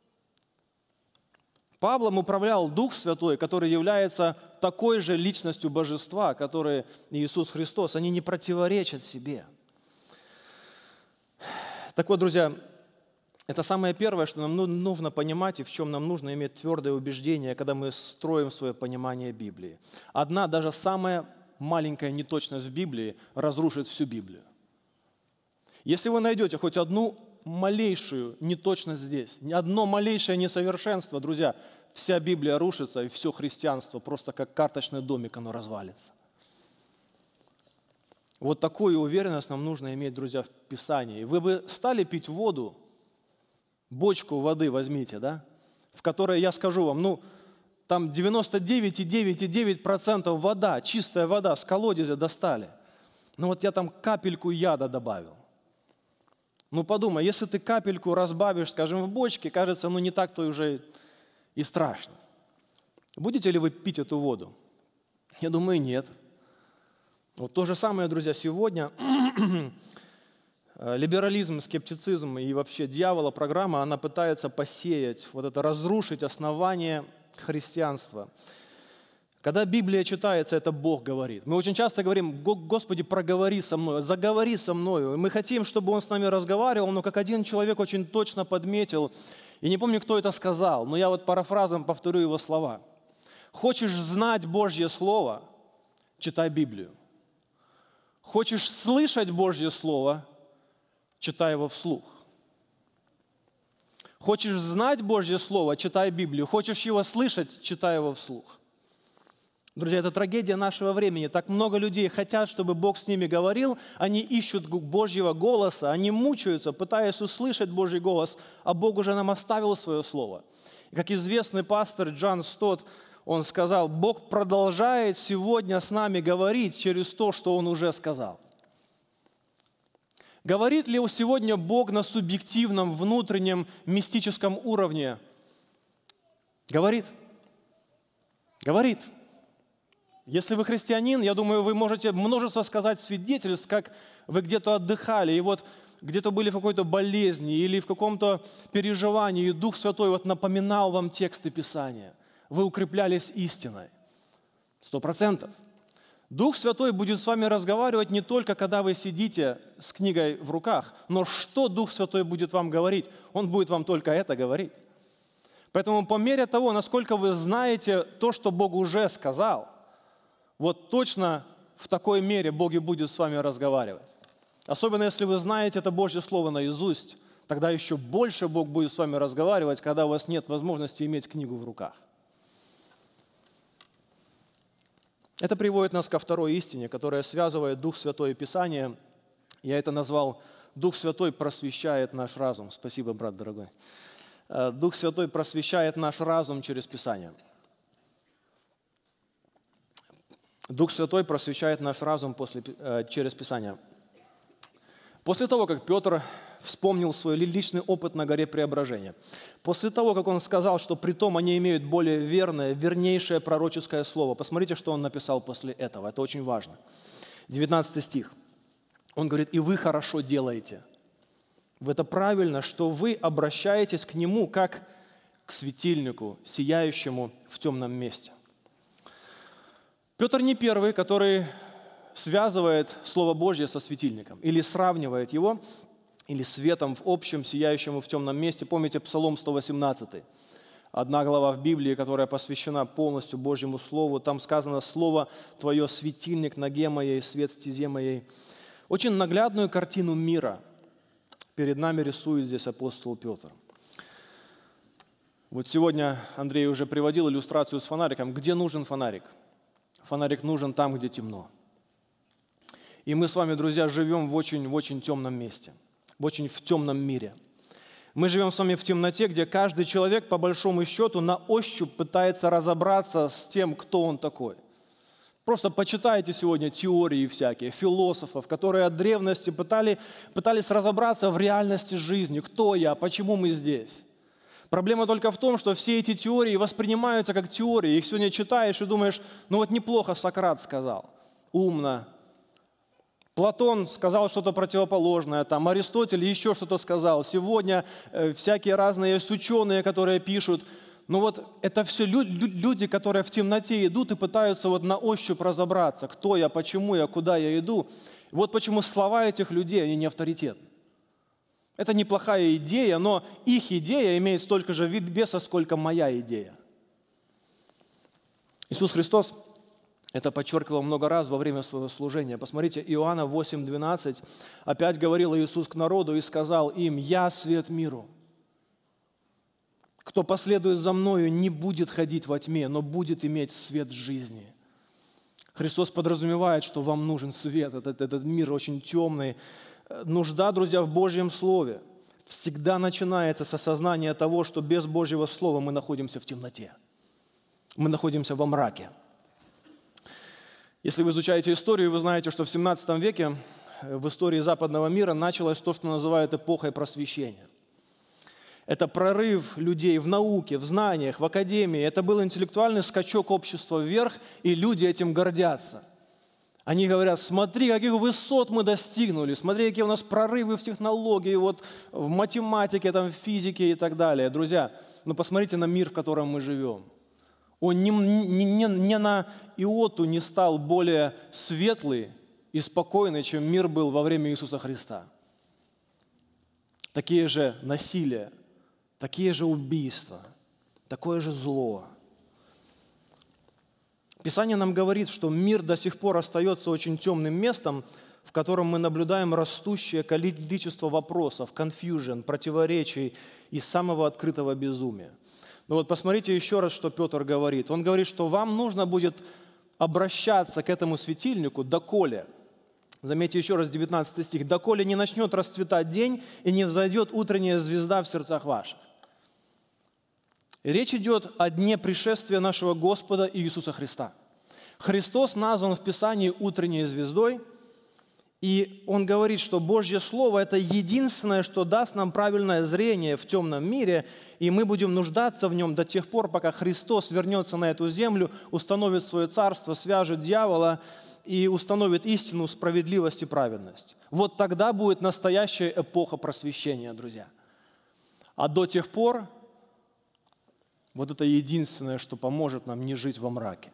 Павлом управлял Дух Святой, который является такой же личностью Божества, который Иисус Христос. Они не противоречат себе. Так вот, друзья, это самое первое, что нам нужно понимать и в чем нам нужно иметь твердое убеждение, когда мы строим свое понимание Библии. Одна, даже самая маленькая неточность в Библии разрушит всю Библию. Если вы найдете хоть одну малейшую неточность здесь, ни одно малейшее несовершенство, друзья, вся Библия рушится, и все христианство просто как карточный домик, оно развалится. Вот такую уверенность нам нужно иметь, друзья, в Писании. Вы бы стали пить воду, бочку воды возьмите, да, в которой, я скажу вам, там 99,9% вода, чистая вода, с колодезя достали. Вот я там капельку яда добавил. Подумай, если ты капельку разбавишь, скажем, в бочке, кажется, не так-то уже и страшно. Будете ли вы пить эту воду? Я думаю, нет. Вот то же самое, друзья, сегодня либерализм, скептицизм и вообще дьявола программа, она пытается посеять, вот это разрушить основание христианства. Когда Библия читается, это Бог говорит. Мы очень часто говорим: «Господи, проговори со мной, заговори со мною». И мы хотим, чтобы Он с нами разговаривал, но как один человек очень точно подметил, и не помню, кто это сказал, но я вот парафразом повторю его слова. Хочешь знать Божье Слово – читай Библию. Хочешь слышать Божье Слово – читай его вслух. Хочешь знать Божье Слово – читай Библию. Хочешь его слышать – читай его вслух. Друзья, это трагедия нашего времени. Так много людей хотят, чтобы Бог с ними говорил. Они ищут Божьего голоса, они мучаются, пытаясь услышать Божий голос, а Бог уже нам оставил свое слово. И как известный пастор Джон Стотт, он сказал: Бог продолжает сегодня с нами говорить через то, что Он уже сказал. Говорит ли сегодня Бог на субъективном, внутреннем, мистическом уровне? Говорит. Говорит. Если вы христианин, я думаю, вы можете множество сказать свидетельств, как вы где-то отдыхали, и вот где-то были в какой-то болезни или в каком-то переживании, и Дух Святой вот напоминал вам тексты Писания. Вы укреплялись истиной. 100%. Дух Святой будет с вами разговаривать не только, когда вы сидите с книгой в руках, но что Дух Святой будет вам говорить? Он будет вам только это говорить. Поэтому по мере того, насколько вы знаете то, что Бог уже сказал, вот точно в такой мере Бог и будет с вами разговаривать. Особенно если вы знаете это Божье Слово наизусть, тогда еще больше Бог будет с вами разговаривать, когда у вас нет возможности иметь книгу в руках. Это приводит нас ко второй истине, которая связывает Дух Святой и Писание. Я это назвал: Дух Святой просвещает наш разум. Спасибо, брат дорогой. Дух Святой просвещает наш разум через Писание. Дух Святой просвещает наш разум через Писание. После того, как Петр вспомнил свой личный опыт на горе Преображения, после того, как он сказал, что притом они имеют более верное, вернейшее пророческое слово, посмотрите, что он написал после этого, это очень важно. 19 стих. Он говорит: «И вы хорошо делаете». Это правильно, что вы обращаетесь к Нему, как к светильнику, сияющему в темном месте. Петр не первый, который связывает Слово Божье со светильником или сравнивает его, или светом в общем, сияющему в темном месте. Помните Псалом 118, одна глава в Библии, которая посвящена полностью Божьему Слову. Там сказано: «Слово Твое – светильник ноге моей, свет стезе моей». Очень наглядную картину мира перед нами рисует здесь апостол Петр. Вот сегодня Андрей уже приводил иллюстрацию с фонариком. Где нужен фонарик? Фонарик нужен там, где темно. И мы с вами, друзья, живем в очень темном месте, в темном мире. Мы живем с вами в темноте, где каждый человек, по большому счету, на ощупь пытается разобраться с тем, кто он такой. Просто почитайте сегодня теории всякие, философов, которые от древности пытались разобраться в реальности жизни. Кто я? Почему мы здесь? Проблема только в том, что все эти теории воспринимаются как теории. Их сегодня читаешь и думаешь: ну вот неплохо Сократ сказал, умно. Платон сказал что-то противоположное, там Аристотель еще что-то сказал. Сегодня всякие разные ученые, которые пишут. Но вот это все люди, которые в темноте идут и пытаются вот на ощупь разобраться, кто я, почему я, куда я иду. Вот почему слова этих людей, они не авторитетны. Это неплохая идея, но их идея имеет столько же веса, сколько моя идея. Иисус Христос это подчеркивал много раз во время своего служения. Посмотрите, Иоанна 8:12. Опять говорил Иисус к народу и сказал им: «Я свет миру. Кто последует за Мною, не будет ходить во тьме, но будет иметь свет жизни». Христос подразумевает, что вам нужен свет. Этот мир очень темный. Нужда, друзья, в Божьем Слове всегда начинается с осознания того, что без Божьего Слова мы находимся в темноте. Мы находимся во мраке. Если вы изучаете историю, вы знаете, что в 17 веке в истории западного мира началось то, что называют эпохой просвещения. Это прорыв людей в науке, в знаниях, в академии. Это был интеллектуальный скачок общества вверх, и люди этим гордятся. Они говорят: смотри, каких высот мы достигнули, смотри, какие у нас прорывы в технологии, вот в математике, там, в физике и так далее. Друзья, посмотрите на мир, в котором мы живем. Он ни на иоту не стал более светлый и спокойный, чем мир был во время Иисуса Христа. Такие же насилия, такие же убийства, такое же зло. Писание нам говорит, что мир до сих пор остается очень темным местом, в котором мы наблюдаем растущее количество вопросов, confusion, противоречий и самого открытого безумия. Но вот посмотрите еще раз, что Петр говорит. Он говорит, что вам нужно будет обращаться к этому светильнику, доколе. Заметьте еще раз 19 стих. «Доколе не начнет расцветать день, и не взойдет утренняя звезда в сердцах ваших». И речь идет о дне пришествия нашего Господа Иисуса Христа. Христос назван в Писании утренней звездой, и Он говорит, что Божье Слово – это единственное, что даст нам правильное зрение в темном мире, и мы будем нуждаться в нем до тех пор, пока Христос вернется на эту землю, установит свое царство, свяжет дьявола и установит истину, справедливость и праведность. Вот тогда будет настоящая эпоха просвещения, друзья. А до тех пор вот это единственное, что поможет нам не жить во мраке.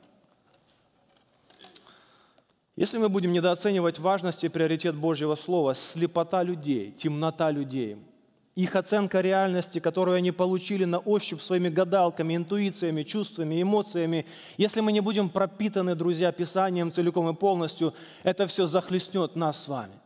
Если мы будем недооценивать важность и приоритет Божьего Слова, слепота людей, темнота людей, их оценка реальности, которую они получили на ощупь своими гадалками, интуициями, чувствами, эмоциями, если мы не будем пропитаны, друзья, Писанием целиком и полностью, это все захлестнет нас с вами.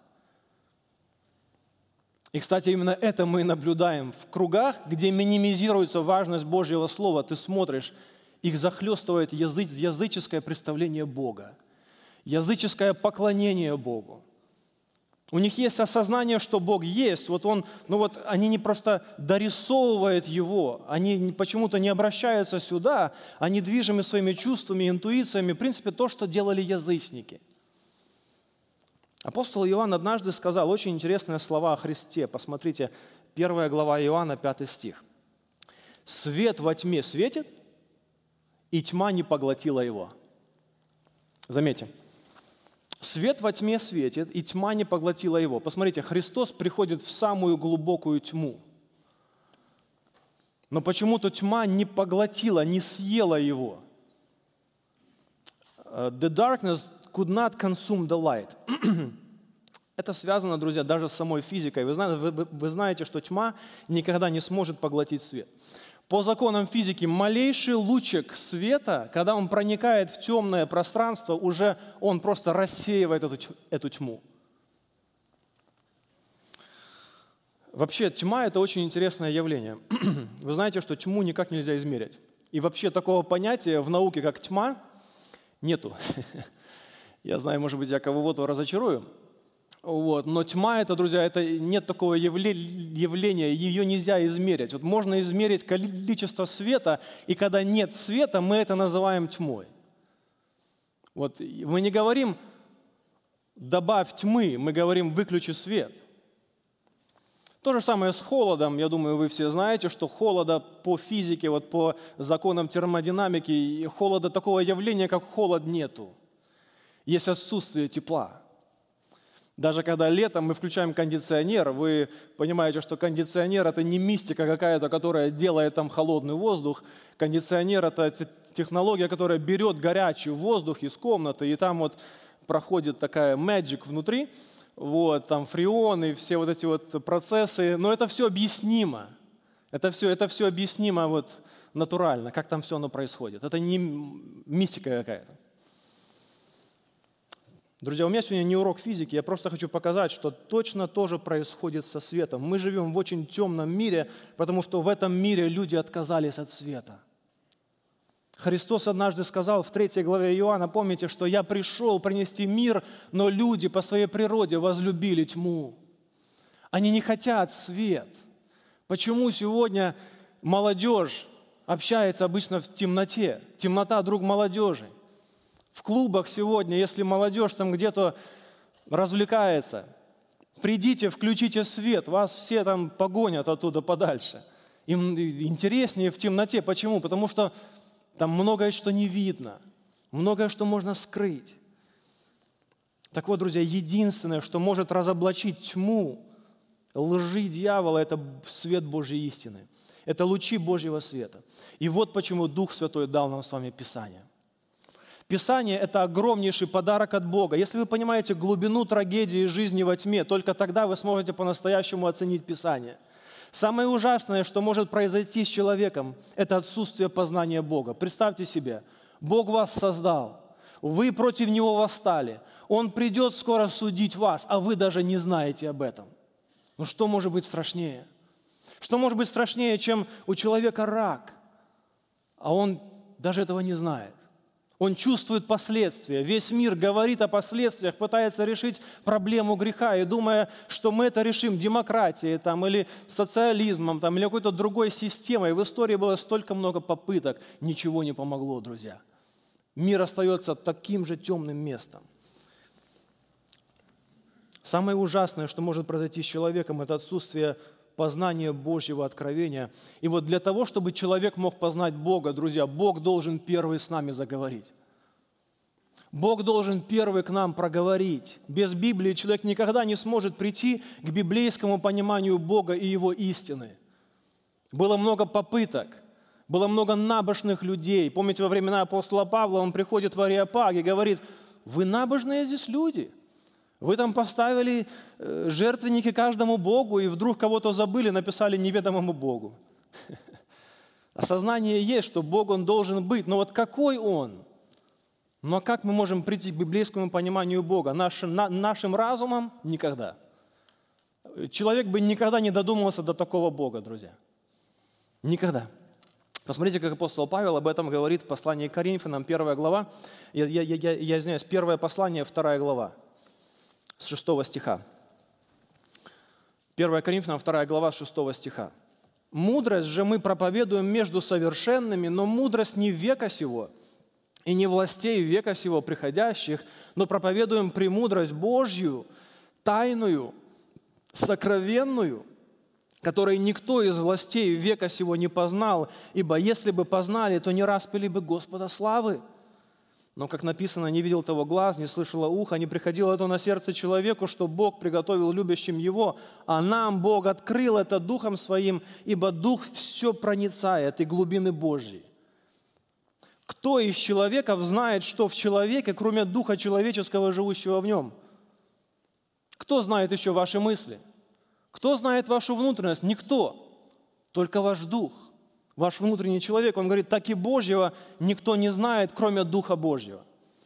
И, кстати, именно это мы наблюдаем в кругах, где минимизируется важность Божьего Слова. Ты смотришь, их захлестывает языческое представление Бога, языческое поклонение Богу. У них есть осознание, что Бог есть. Они не просто дорисовывают Его, они почему-то не обращаются сюда, они движимы своими чувствами, интуициями, в принципе, то, что делали язычники. Апостол Иоанн однажды сказал очень интересные слова о Христе. Посмотрите, 1 глава Иоанна, 5 стих. «Свет во тьме светит, и тьма не поглотила его». Заметьте, свет во тьме светит, и тьма не поглотила его. Посмотрите, Христос приходит в самую глубокую тьму. Но почему-то тьма не поглотила, не съела его. The darkness could not consume the light. Это связано, друзья, даже с самой физикой. Вы знаете, что тьма никогда не сможет поглотить свет. По законам физики малейший лучик света, когда он проникает в темное пространство, уже он просто рассеивает эту тьму. Вообще, тьма – это очень интересное явление. Вы знаете, что тьму никак нельзя измерить. И вообще такого понятия в науке, как тьма, нету. Я знаю, может быть, я кого-то разочарую. Но тьма – это, друзья, нет такого явления, ее нельзя измерить. Можно измерить количество света, и когда нет света, мы это называем тьмой. Мы не говорим «добавь тьмы», мы говорим «выключи свет». То же самое с холодом. Я думаю, вы все знаете, что холода по физике, по законам термодинамики, холода, такого явления, как холод, нету. Есть отсутствие тепла. Даже когда летом мы включаем кондиционер, вы понимаете, что кондиционер – это не мистика какая-то, которая делает там холодный воздух. Кондиционер – это технология, которая берет горячий воздух из комнаты, и там проходит такая magic внутри, там фреон и все эти процессы. Но это все объяснимо. Это все объяснимо натурально, как там все оно происходит. Это не мистика какая-то. Друзья, у меня сегодня не урок физики, я просто хочу показать, что точно то же происходит со светом. Мы живем в очень темном мире, потому что в этом мире люди отказались от света. Христос однажды сказал в 3 главе Иоанна, помните, что «Я пришел принести мир, но люди по своей природе возлюбили тьму». Они не хотят свет. Почему сегодня молодежь общается обычно в темноте? Темнота – друг молодежи. В клубах сегодня, если молодежь там где-то развлекается, придите, включите свет, вас все там погонят оттуда подальше. Им интереснее в темноте. Почему? Потому что там многое, что не видно, многое, что можно скрыть. Так вот, друзья, единственное, что может разоблачить тьму, лжи дьявола, это свет Божьей истины. Это лучи Божьего света. И вот почему Дух Святой дал нам с вами Писание. Писание – это огромнейший подарок от Бога. Если вы понимаете глубину трагедии жизни во тьме, только тогда вы сможете по-настоящему оценить Писание. Самое ужасное, что может произойти с человеком, это отсутствие познания Бога. Представьте себе, Бог вас создал, вы против Него восстали, Он придет скоро судить вас, а вы даже не знаете об этом. Ну что может быть страшнее? Что может быть страшнее, чем у человека рак, а он даже этого не знает? Он чувствует последствия. Весь мир говорит о последствиях, пытается решить проблему греха, и думая, что мы это решим демократией или социализмом, или какой-то другой системой. В истории было столько много попыток, ничего не помогло, друзья. Мир остается таким же темным местом. Самое ужасное, что может произойти с человеком, это отсутствие познания Божьего откровения. И вот для того, чтобы человек мог познать Бога, друзья, Бог должен первый с нами заговорить. Бог должен первый к нам проговорить. Без Библии человек никогда не сможет прийти к библейскому пониманию Бога и Его истины. Было много попыток, было много набожных людей. Помните, во времена апостола Павла он приходит в Ареопаг и говорит: «Вы набожные здесь люди. Вы там поставили жертвенники каждому богу, и вдруг кого-то забыли, написали неведомому богу». Осознание есть, что Бог, Он должен быть, но вот какой Он? Ну а как мы можем прийти к библейскому пониманию Бога? Нашим разумом? Никогда. Человек бы никогда не додумался до такого Бога, друзья. Никогда. Посмотрите, как апостол Павел об этом говорит в послании к Коринфянам, 1 глава, я извиняюсь, 1 послание, 2 глава. С 6 стиха. 1 Коринфянам, 2 глава, с 6 стиха. «Мудрость же мы проповедуем между совершенными, но мудрость не века сего, и не властей века сего приходящих, но проповедуем премудрость Божью, тайную, сокровенную, которой никто из властей века сего не познал, ибо если бы познали, то не распяли бы Господа славы. Но, как написано, не видел того глаз, не слышало ухо, не приходило это на сердце человеку, что Бог приготовил любящим Его, а нам Бог открыл это Духом Своим, ибо Дух все проницает и глубины Божьи. Кто из человеков знает, что в человеке, кроме Духа человеческого, живущего в нем? Кто знает еще ваши мысли? Кто знает вашу внутренность? Никто, только ваш Дух. Ваш внутренний человек, он говорит, так и Божьего никто не знает, кроме Духа Божьего.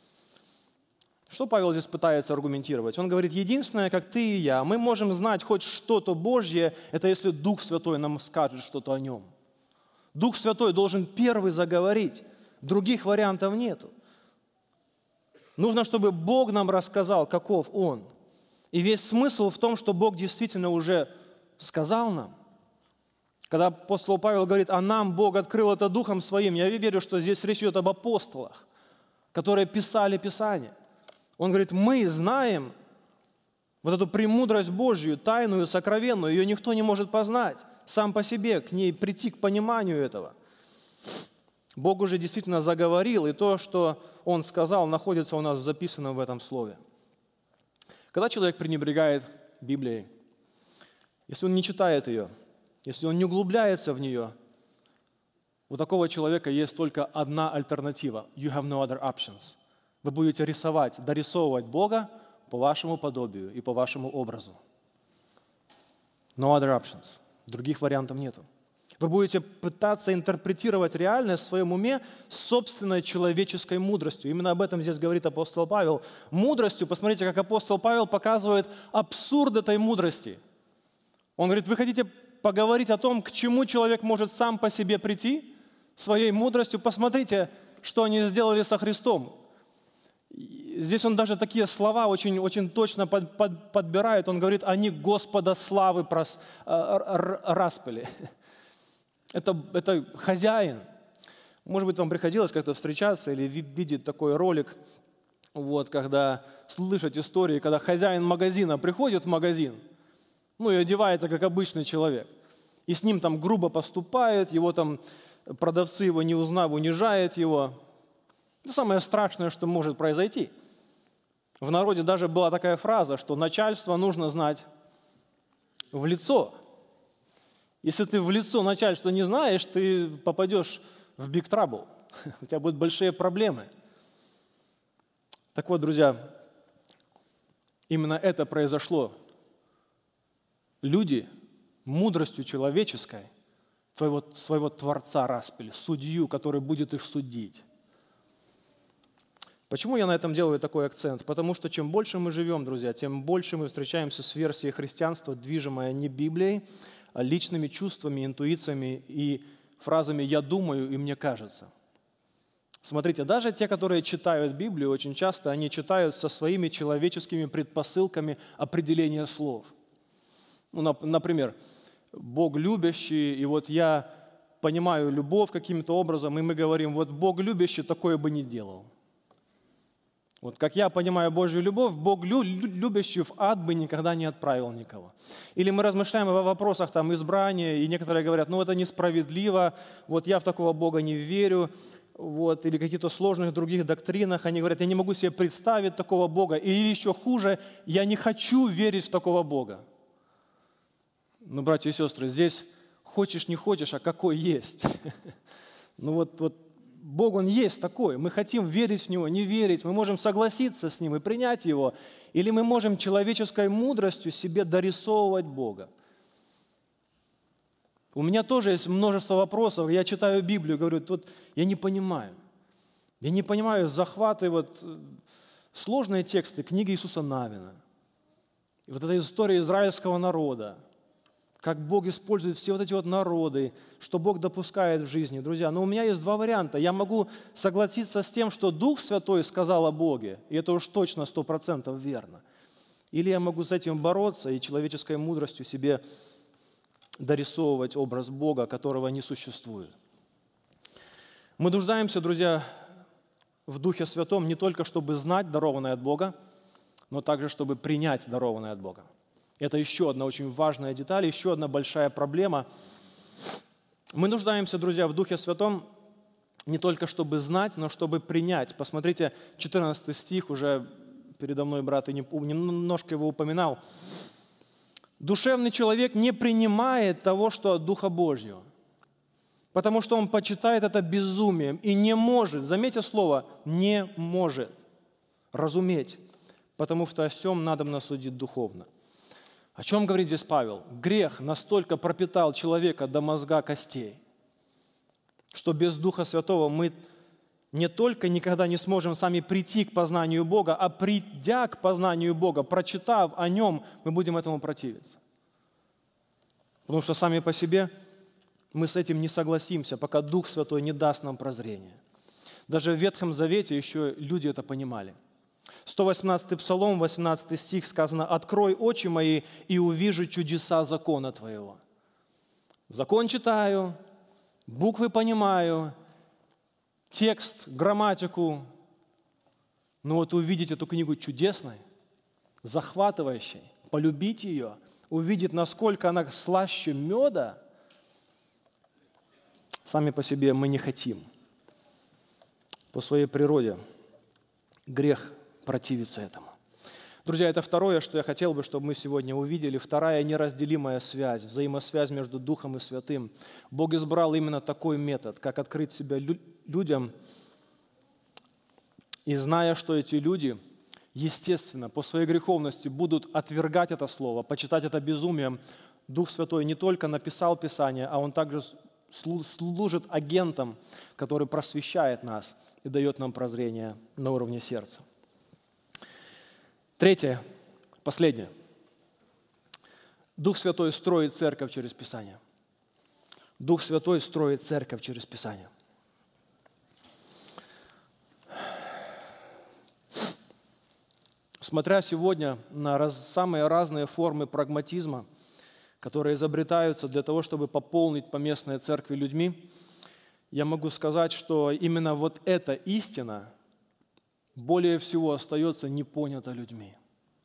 Что Павел здесь пытается аргументировать? Он говорит, единственное, как ты и я, мы можем знать хоть что-то Божье, это если Дух Святой нам скажет что-то о Нем. Дух Святой должен первый заговорить, других вариантов нету. Нужно, чтобы Бог нам рассказал, каков Он. И весь смысл в том, что Бог действительно уже сказал нам. Когда апостол Павел говорит, а нам Бог открыл это Духом Своим, я верю, что здесь речь идет об апостолах, которые писали Писание. Он говорит, мы знаем вот эту премудрость Божью, тайную, сокровенную, ее никто не может познать сам по себе, к ней прийти к пониманию этого. Бог уже действительно заговорил, и то, что Он сказал, находится у нас записано в этом слове. Когда человек пренебрегает Библией, если он не читает ее, если он не углубляется в нее, у такого человека есть только одна альтернатива. You have no other options. Вы будете дорисовывать Бога по вашему подобию и по вашему образу. No other options. Других вариантов нету. Вы будете пытаться интерпретировать реальность в своем уме собственной человеческой мудростью. Именно об этом здесь говорит апостол Павел. Мудростью, посмотрите, как апостол Павел показывает абсурд этой мудрости. Он говорит, вы хотите поговорить о том, к чему человек может сам по себе прийти своей мудростью. Посмотрите, что они сделали со Христом. Здесь он даже такие слова очень, очень точно подбирает. Он говорит, они Господа славы распяли. Это хозяин. Может быть, вам приходилось как-то встречаться или видеть такой ролик, когда слышать истории, когда хозяин магазина приходит в магазин, и одевается, как обычный человек. И с ним там грубо поступают, его там продавцы его не узнав, унижают его. Это самое страшное, что может произойти. В народе даже была такая фраза, что начальство нужно знать в лицо. Если ты в лицо начальства не знаешь, ты попадешь в big trouble. У тебя будут большие проблемы. Так вот, друзья, именно это произошло. Люди мудростью человеческой своего Творца распяли, судью, который будет их судить. Почему я на этом делаю такой акцент? Потому что чем больше мы живем, друзья, тем больше мы встречаемся с версией христианства, движимой не Библией, а личными чувствами, интуициями и фразами «я думаю» и «мне кажется». Смотрите, даже те, которые читают Библию, очень часто они читают со своими человеческими предпосылками определения слов. Например, Бог любящий, и вот я понимаю любовь каким-то образом, и мы говорим, вот Бог любящий такое бы не делал. Вот как я понимаю Божью любовь, Бог любящий в ад бы никогда не отправил никого. Или мы размышляем о вопросах там, избрания, и некоторые говорят, это несправедливо, вот я в такого Бога не верю, вот, или каких-то сложных других доктринах. Они говорят, я не могу себе представить такого Бога, или еще хуже, я не хочу верить в такого Бога. Братья и сестры, здесь хочешь, не хочешь, а какой есть. Вот Бог, Он есть такой. Мы хотим верить в Него, не верить. Мы можем согласиться с Ним и принять Его. Или мы можем человеческой мудростью себе дорисовывать Бога. У меня тоже есть множество вопросов. Я читаю Библию, говорю, я не понимаю. Я не понимаю захваты, сложные тексты, книги Иисуса Навина. И эта история израильского народа. Как Бог использует все эти народы, что Бог допускает в жизни. Друзья, у меня есть два варианта. Я могу согласиться с тем, что Дух Святой сказал о Боге, и это уж точно 100% верно. Или я могу с этим бороться и человеческой мудростью себе дорисовывать образ Бога, которого не существует. Мы нуждаемся, друзья, в Духе Святом не только, чтобы знать дарованное от Бога, но также, чтобы принять дарованное от Бога. Это еще одна очень важная деталь, еще одна большая проблема. Мы нуждаемся, друзья, в Духе Святом не только чтобы знать, но чтобы принять. Посмотрите, 14 стих, уже передо мной брат и немножко его упоминал. «Душевный человек не принимает того, что от Духа Божьего, потому что он почитает это безумием и не может, заметьте слово, не может разуметь, потому что о сем надобно судить духовно». О чем говорит здесь Павел? Грех настолько пропитал человека до мозга костей, что без Духа Святого мы не только никогда не сможем сами прийти к познанию Бога, а придя к познанию Бога, прочитав о Нем, мы будем этому противиться. Потому что сами по себе мы с этим не согласимся, пока Дух Святой не даст нам прозрения. Даже в Ветхом Завете еще люди это понимали. 118-й Псалом, 18 стих сказано: «Открой очи мои, и увижу чудеса закона Твоего». Закон читаю, буквы понимаю, текст, грамматику, но увидеть эту книгу чудесной, захватывающей, полюбить ее, увидеть, насколько она слаще меда, сами по себе мы не хотим. По своей природе грех противится этому. Друзья, это второе, что я хотел бы, чтобы мы сегодня увидели. Вторая неразделимая связь, взаимосвязь между Духом и Святым. Бог избрал именно такой метод, как открыть себя людям. И зная, что эти люди, естественно, по своей греховности будут отвергать это слово, почитать это безумием, Дух Святой не только написал Писание, а Он также служит агентом, который просвещает нас и дает нам прозрение на уровне сердца. Третье, последнее. Дух Святой строит церковь через Писание. Дух Святой строит церковь через Писание. Смотря сегодня на самые разные формы прагматизма, которые изобретаются для того, чтобы пополнить поместные церкви людьми, я могу сказать, что именно эта истина более всего остается непонята людьми.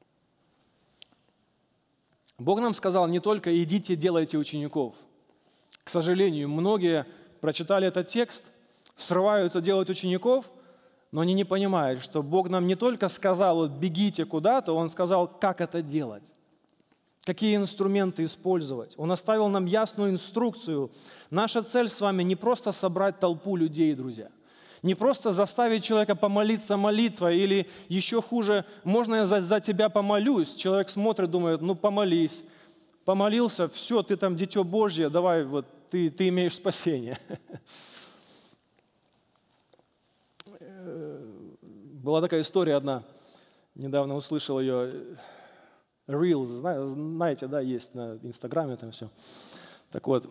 Бог нам сказал не только «идите, делайте учеников». К сожалению, многие прочитали этот текст, срываются делать учеников, Но они не понимают, что Бог нам не только сказал, вот бегите куда-то, Он сказал, как это делать, какие инструменты использовать. Он оставил нам ясную инструкцию. Наша цель с вами не просто собрать толпу людей, друзья. Не просто заставить человека помолиться молитвой, или еще хуже, можно я за тебя помолюсь? Человек смотрит, думает, ну помолись. Помолился, все, ты там дитё Божье, давай, вот ты имеешь спасение. Была такая история одна, недавно услышал ее, Reels, знаете, да, есть на Инстаграме там все. Так вот,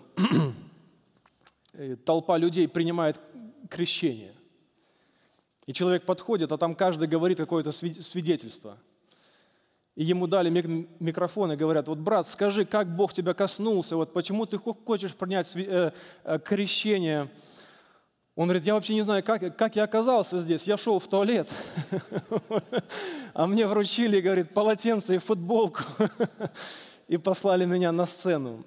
толпа людей принимает крещение. И человек подходит, а там каждый говорит какое-то свидетельство. И ему дали микрофон и говорят, вот, брат, скажи, как Бог тебя коснулся, вот почему ты хочешь принять крещение? Он говорит, я вообще не знаю, как я оказался здесь. Я шел в туалет, а мне вручили, говорит, полотенце и футболку и послали меня на сцену.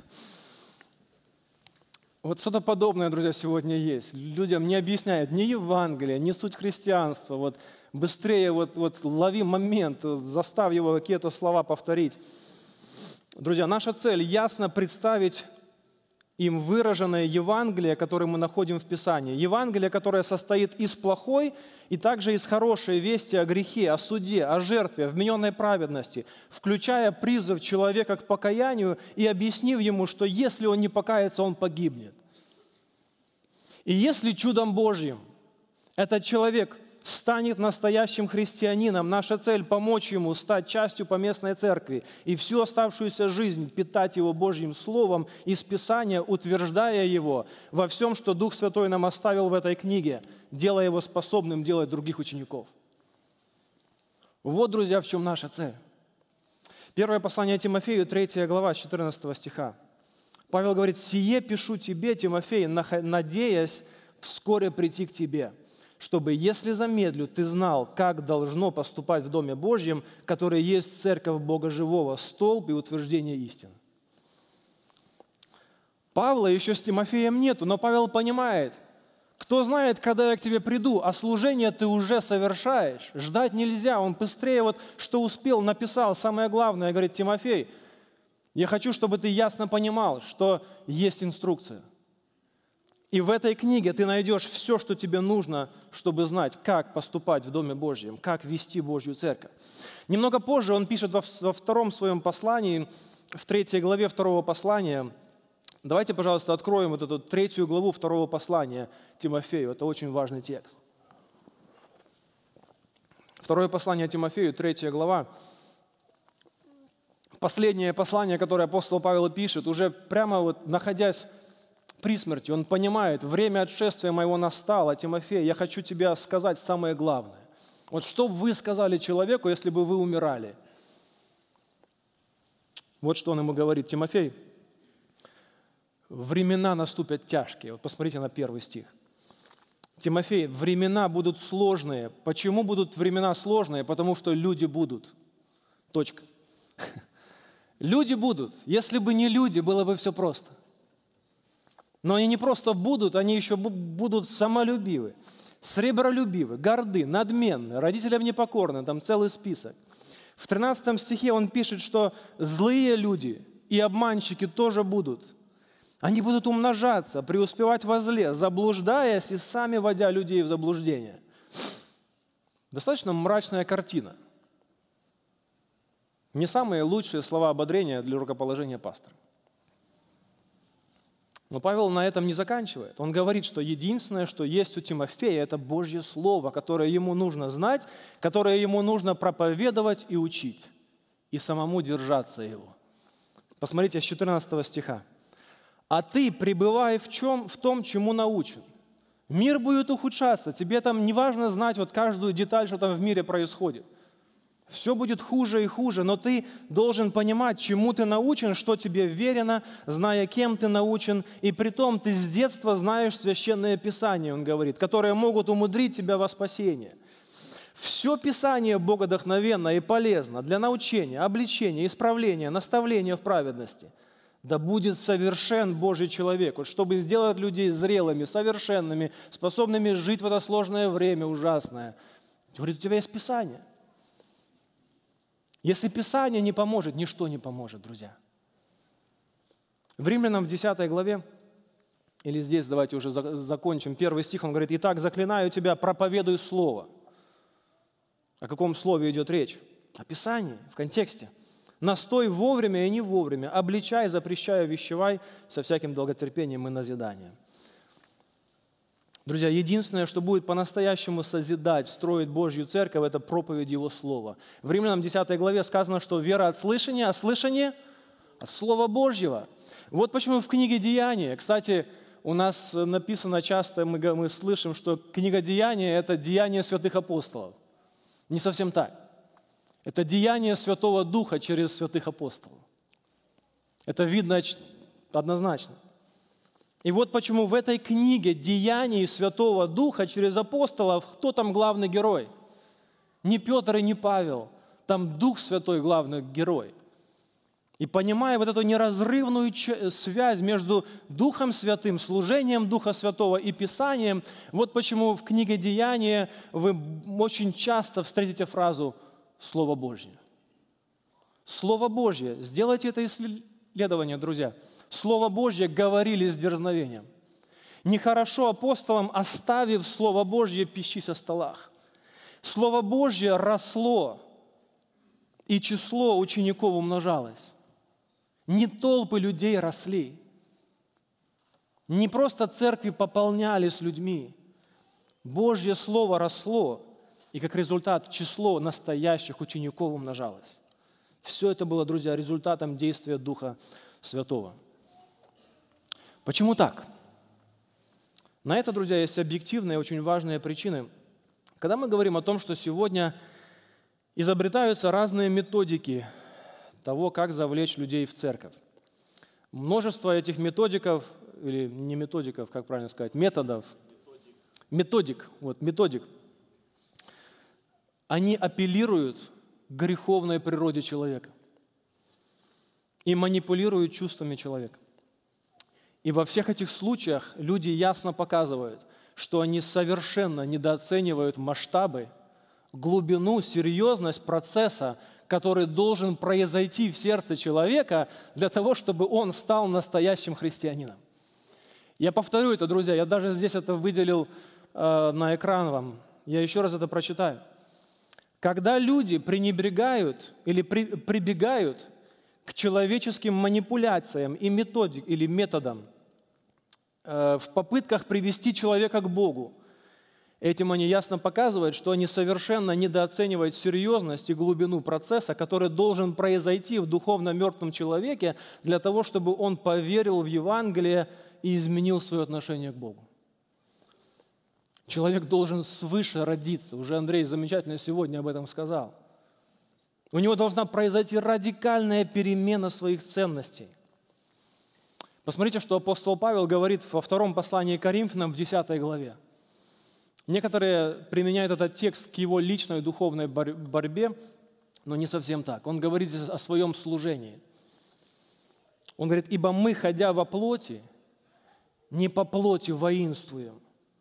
Вот что-то подобное, друзья, сегодня есть. Людям не объясняют ни Евангелие, ни суть христианства. Вот быстрее вот лови момент, заставь его какие-то слова повторить. Друзья, наша цель ясно представить им выраженное Евангелие, которое мы находим в Писании. Евангелие, которое состоит из плохой и также из хорошей вести о грехе, о суде, о жертве, о вмененной праведности, включая призыв человека к покаянию и объяснив ему, что если он не покается, он погибнет. И если чудом Божьим этот человек станет настоящим христианином, наша цель – помочь ему стать частью поместной церкви и всю оставшуюся жизнь питать его Божьим Словом из Писания, утверждая его во всем, что Дух Святой нам оставил в этой книге, делая его способным делать других учеников. Вот, друзья, в чем наша цель. Первое послание Тимофею, 3 глава, 14 стиха. Павел говорит, «Сие пишу тебе, Тимофей, надеясь вскоре прийти к тебе, чтобы, если замедлю, ты знал, как должно поступать в Доме Божьем, который есть церковь Бога Живого, столб и утверждение истины». Павла еще с Тимофеем нету, но Павел понимает, кто знает, когда я к тебе приду, а служение ты уже совершаешь, ждать нельзя, он быстрее вот, что успел, написал, самое главное, говорит, Тимофей, я хочу, чтобы ты ясно понимал, что есть инструкция. И в этой книге ты найдешь все, что тебе нужно, чтобы знать, как поступать в Доме Божьем, как вести Божью церковь. Немного позже он пишет во втором своем послании, в 3 главе 2 послания. Давайте, пожалуйста, откроем вот эту 3 главу 2 послания Тимофею. Это очень важный текст. 2 послание Тимофею, 3 глава. Последнее послание, которое апостол Павел пишет, уже прямо вот находясь при смерти, он понимает, время отшествия моего настало, Тимофей, я хочу тебе сказать самое главное. Вот что бы вы сказали человеку, если бы вы умирали? Вот что он ему говорит, Тимофей, времена наступят тяжкие. Вот посмотрите на 1 стих. Тимофей, времена будут сложные. Почему будут времена сложные? Потому что люди будут. Точка. Люди будут. Если бы не люди, было бы все просто. Но они не просто будут, они еще будут самолюбивы, сребролюбивы, горды, надменны, родителям непокорны, там целый список. В 13 стихе он пишет, что злые люди и обманщики тоже будут. Они будут умножаться, преуспевать во зле, заблуждаясь и сами вводя людей в заблуждение. Достаточно мрачная картина. Не самые лучшие слова ободрения для рукоположения пастора. Но Павел на этом не заканчивает. Он говорит, что единственное, что есть у Тимофея, это Божье Слово, которое ему нужно знать, которое ему нужно проповедовать и учить, и самому держаться его. Посмотрите с 14 стиха. «А ты пребывай в том, чему научен. Мир будет ухудшаться, тебе там не важно знать вот каждую деталь, что там в мире происходит. Все будет хуже и хуже, но ты должен понимать, чему ты научен, что тебе верено, зная, кем ты научен, и притом ты с детства знаешь Священное Писание, он говорит, которые могут умудрить тебя во спасение. Все Писание богодухновенно и полезно для научения, обличения, исправления, наставления в праведности, Да будет совершен Божий человек, вот чтобы сделать людей зрелыми, совершенными, способными жить в это сложное время ужасное. Говорит, у тебя есть Писание. Если Писание не поможет, ничто не поможет, друзья. В Римлянам в 10 главе, или здесь давайте уже закончим, 1 стих, он говорит, «Итак, заклинаю тебя, проповедуй слово». О каком слове идет речь? О Писании, в контексте. «Настой вовремя и не вовремя, обличай, запрещай, увещевай со всяким долготерпением и назиданием». Друзья, единственное, что будет по-настоящему созидать, строить Божью церковь, это проповедь Его Слова. В Римлянам 10 главе сказано, что вера от слышания, а слышание от Слова Божьего. Вот почему в книге Деяния, кстати, у нас написано часто, мы слышим, что книга Деяния – это деяние святых апостолов. Не совсем так. Это деяние Святого Духа через святых апостолов. Это видно однозначно. И вот почему в этой книге «Деяний Святого Духа» через апостолов, кто там главный герой? Не Петр и не Павел. Там Дух Святой главный герой. И понимая вот эту неразрывную связь между Духом Святым, служением Духа Святого и Писанием, вот почему в книге «Деяния» вы очень часто встретите фразу «Слово Божье». Слово Божье. Сделайте это исследование, друзья. Слово Божье говорили с дерзновением. Нехорошо апостолам, оставив Слово Божье, пищись о столах. Слово Божье росло, и число учеников умножалось. Не толпы людей росли. Не просто церкви пополнялись людьми. Божье Слово росло, и как результат число настоящих учеников умножалось. Все это было, друзья, результатом действия Духа Святого. Почему так? На это, друзья, есть объективные, очень важные причины. Когда мы говорим о том, что сегодня изобретаются разные методики того, как завлечь людей в церковь. Множество этих методиков, или не методиков, как правильно сказать, методов, методик, они апеллируют к греховной природе человека и манипулируют чувствами человека. И во всех этих случаях люди ясно показывают, что они совершенно недооценивают масштабы, глубину, серьезность процесса, который должен произойти в сердце человека для того, чтобы он стал настоящим христианином. Я повторю это, друзья, я даже здесь это выделил на экран вам. Я еще раз это прочитаю. Когда люди пренебрегают или прибегают к человеческим манипуляциям и методам в попытках привести человека к Богу, этим они ясно показывают, что они совершенно недооценивают серьезность и глубину процесса, который должен произойти в духовно мертвом человеке для того, чтобы он поверил в Евангелие и изменил свое отношение к Богу. Человек должен свыше родиться. Уже Андрей замечательно сегодня об этом сказал. У него должна произойти радикальная перемена своих ценностей. Посмотрите, что апостол Павел говорит во втором послании к Коринфянам в 10 главе. Некоторые применяют этот текст к его личной духовной борьбе, но не совсем так. Он говорит о своем служении. Он говорит, «Ибо мы, ходя во плоти, не по плоти воинствуем.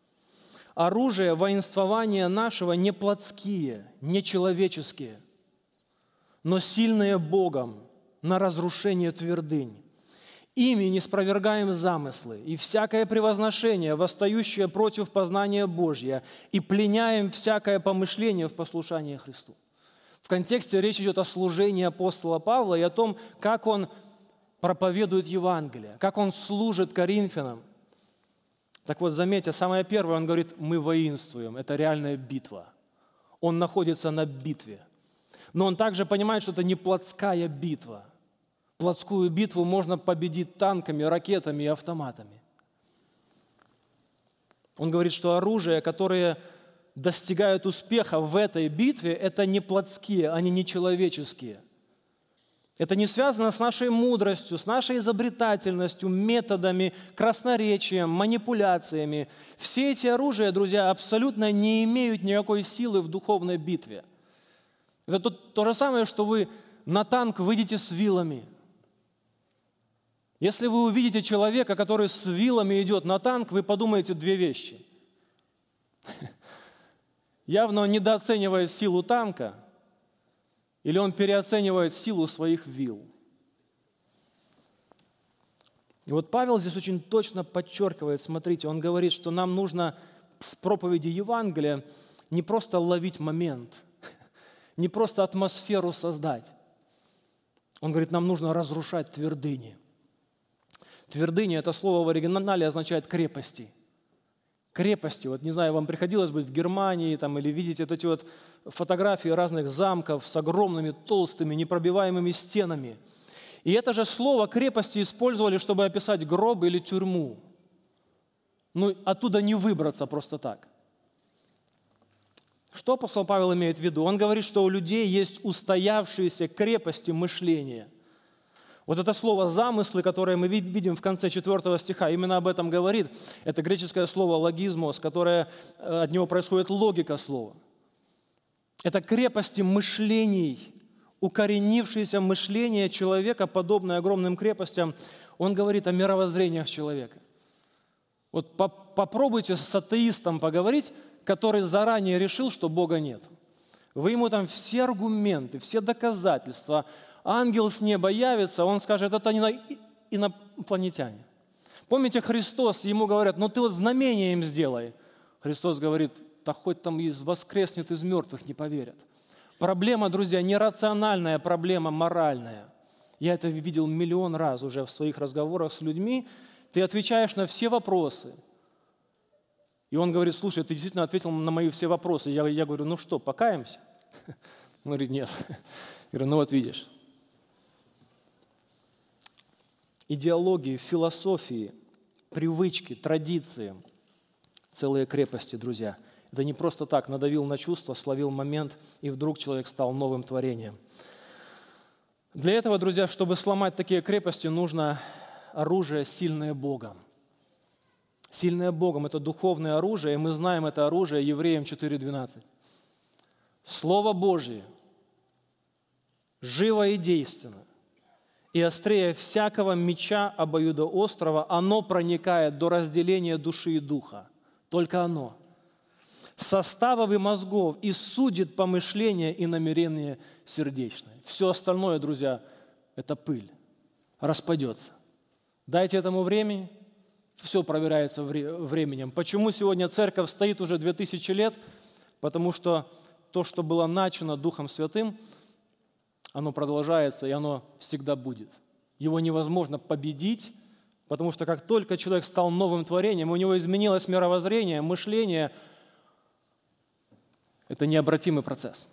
Оружие воинствования нашего не плотские, не человеческие, но сильные Богом на разрушение твердынь. Ими не спровергаем замыслы и всякое превозношение, восстающее против познания Божьего, и пленяем всякое помышление в послушании Христу». В контексте речь идет о служении апостола Павла и о том, как он проповедует Евангелие, как он служит коринфянам. Так вот, заметьте, самое первое, он говорит, мы воинствуем. Это реальная битва. Он находится на битве. Но он также понимает, что это не плотская битва. Плотскую битву можно победить танками, ракетами и автоматами. Он говорит, что оружие, которые достигают успеха в этой битве, это не плотские, они не человеческие. Это не связано с нашей мудростью, с нашей изобретательностью, методами, красноречием, манипуляциями. Все эти оружия, друзья, абсолютно не имеют никакой силы в духовной битве. Это то же самое, что вы на танк выйдете с вилами. Если вы увидите человека, который с вилами идет на танк, вы подумаете две вещи. Явно он недооценивает силу танка, или он переоценивает силу своих вил. И вот Павел здесь очень точно подчеркивает, смотрите, он говорит, что нам нужно в проповеди Евангелия не просто ловить момент, не просто атмосферу создать. Он говорит, нам нужно разрушать твердыни. Твердыни – это слово в оригинале означает крепости. Крепости. Вот не знаю, вам приходилось быть в Германии там, или видеть вот эти вот фотографии разных замков с огромными, толстыми, непробиваемыми стенами. И это же слово крепости использовали, чтобы описать гроб или тюрьму. Ну, оттуда не выбраться просто так. Что апостол Павел имеет в виду? Он говорит, что у людей есть устоявшиеся крепости мышления. Вот это слово «замыслы», которое мы видим в конце 4 стиха, именно об этом говорит. Это греческое слово «логизмос», которое от него происходит логика слова. Это крепости мышлений, укоренившееся мышление человека, подобное огромным крепостям. Он говорит о мировоззрениях человека. Вот попробуйте с атеистом поговорить, который заранее решил, что Бога нет. Вы ему там все аргументы, все доказательства. Ангел с неба явится, он скажет, это инопланетяне. Помните, Христос, ему говорят, ну ты вот знамение им сделай. Христос говорит, да хоть там воскреснет из мертвых, не поверят. Проблема, друзья, не рациональная, проблема моральная. Я это видел миллион раз уже в своих разговорах с людьми. Ты отвечаешь на все вопросы. И он говорит, слушай, ты действительно ответил на мои все вопросы. Я говорю, ну что, покаемся? Он говорит, нет. Я говорю, ну вот видишь. Идеологии, философии, привычки, традиции, целые крепости, друзья. Это не просто так, надавил на чувства, словил момент, и вдруг человек стал новым творением. Для этого, друзья, чтобы сломать такие крепости, нужно оружие, сильное Богом. Сильное Богом – это духовное оружие, и мы знаем это оружие, Евреям 4:12. Слово Божие живо и действенно, и острее всякого меча обоюдоострого, оно проникает до разделения души и духа. Только оно. Составов и мозгов, и судит помышления и намерения сердечные. Все остальное, друзья, это пыль, распадется. Дайте этому времени, все проверяется временем. Почему сегодня церковь стоит уже 2000 лет? Потому что то, что было начато Духом Святым, оно продолжается, и оно всегда будет. Его невозможно победить, потому что как только человек стал новым творением, у него изменилось мировоззрение, мышление, это необратимый процесс.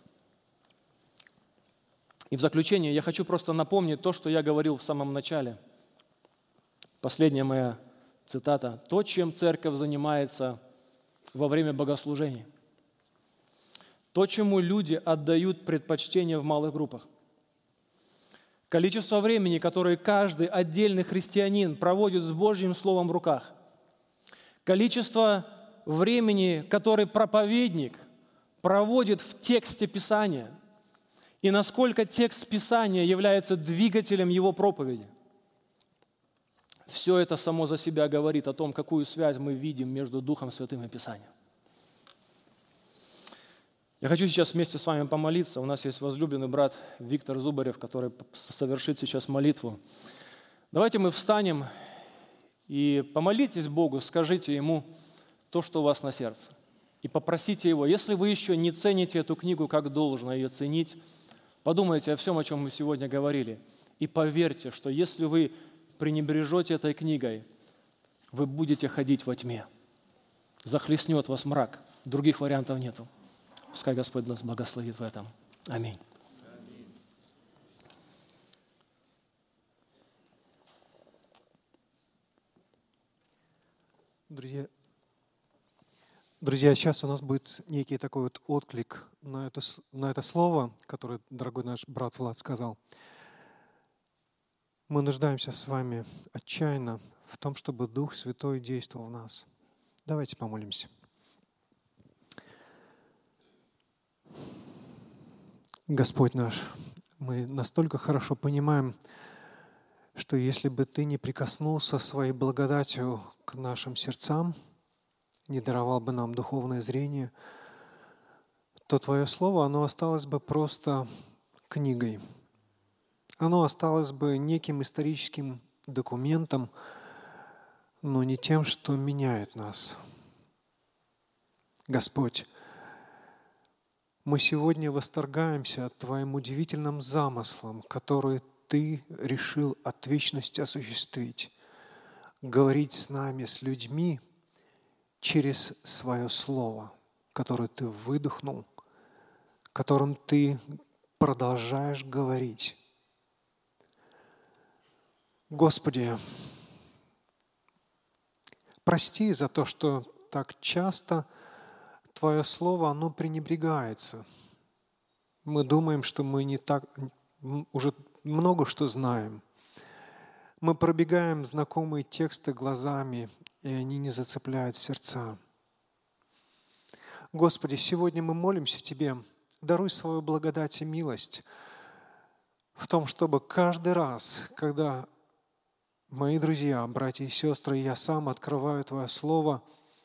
И в заключение я хочу просто напомнить то, что я говорил в самом начале. Последняя моя цитата. То, чем церковь занимается во время богослужений. То, чему люди отдают предпочтение в малых группах. Количество времени, которое каждый отдельный христианин проводит с Божьим Словом в руках. Количество времени, которое проповедник проводит в тексте Писания. И насколько текст Писания является двигателем его проповеди. Все это само за себя говорит о том, какую связь мы видим между Духом Святым и Писанием. Я хочу сейчас вместе с вами помолиться. У нас есть возлюбленный брат Виктор Зубарев, который совершит сейчас молитву. Давайте мы встанем и помолитесь Богу, скажите Ему то, что у вас на сердце. И попросите Его, если вы еще не цените эту книгу, как должно ее ценить, подумайте о всем, о чем мы сегодня говорили. И поверьте, что если вы пренебрежете этой книгой, вы будете ходить во тьме. Захлестнет вас мрак. Других вариантов нету. Пускай Господь нас благословит в этом. Аминь. Друзья, сейчас у нас будет некий такой вот отклик на это слово, которое дорогой наш брат Влад сказал. Мы нуждаемся с вами отчаянно в том, чтобы Дух Святой действовал в нас. Давайте помолимся. Господь наш, мы настолько хорошо понимаем что если бы Ты не прикоснулся своей благодатью к нашим сердцам, не даровал бы нам духовное зрение, то Твое Слово, оно осталось бы просто книгой. Оно осталось бы неким историческим документом, но не тем, что меняет нас. Господь, мы сегодня восторгаемся Твоим удивительным замыслом, который Ты решил от вечности осуществить, говорить с нами, с людьми через Свое Слово, которое Ты выдохнул, которым Ты продолжаешь говорить. Господи, прости за то, что так часто Твое Слово, оно пренебрегается. Мы думаем, что мы не так, уже много что знаем. Мы пробегаем знакомые тексты глазами, и они не зацепляют сердца. Господи, сегодня мы молимся Тебе, даруй свою благодать и милость в том, чтобы каждый раз, когда мои друзья, братья и сестры, и я сам открываю Твое Слово,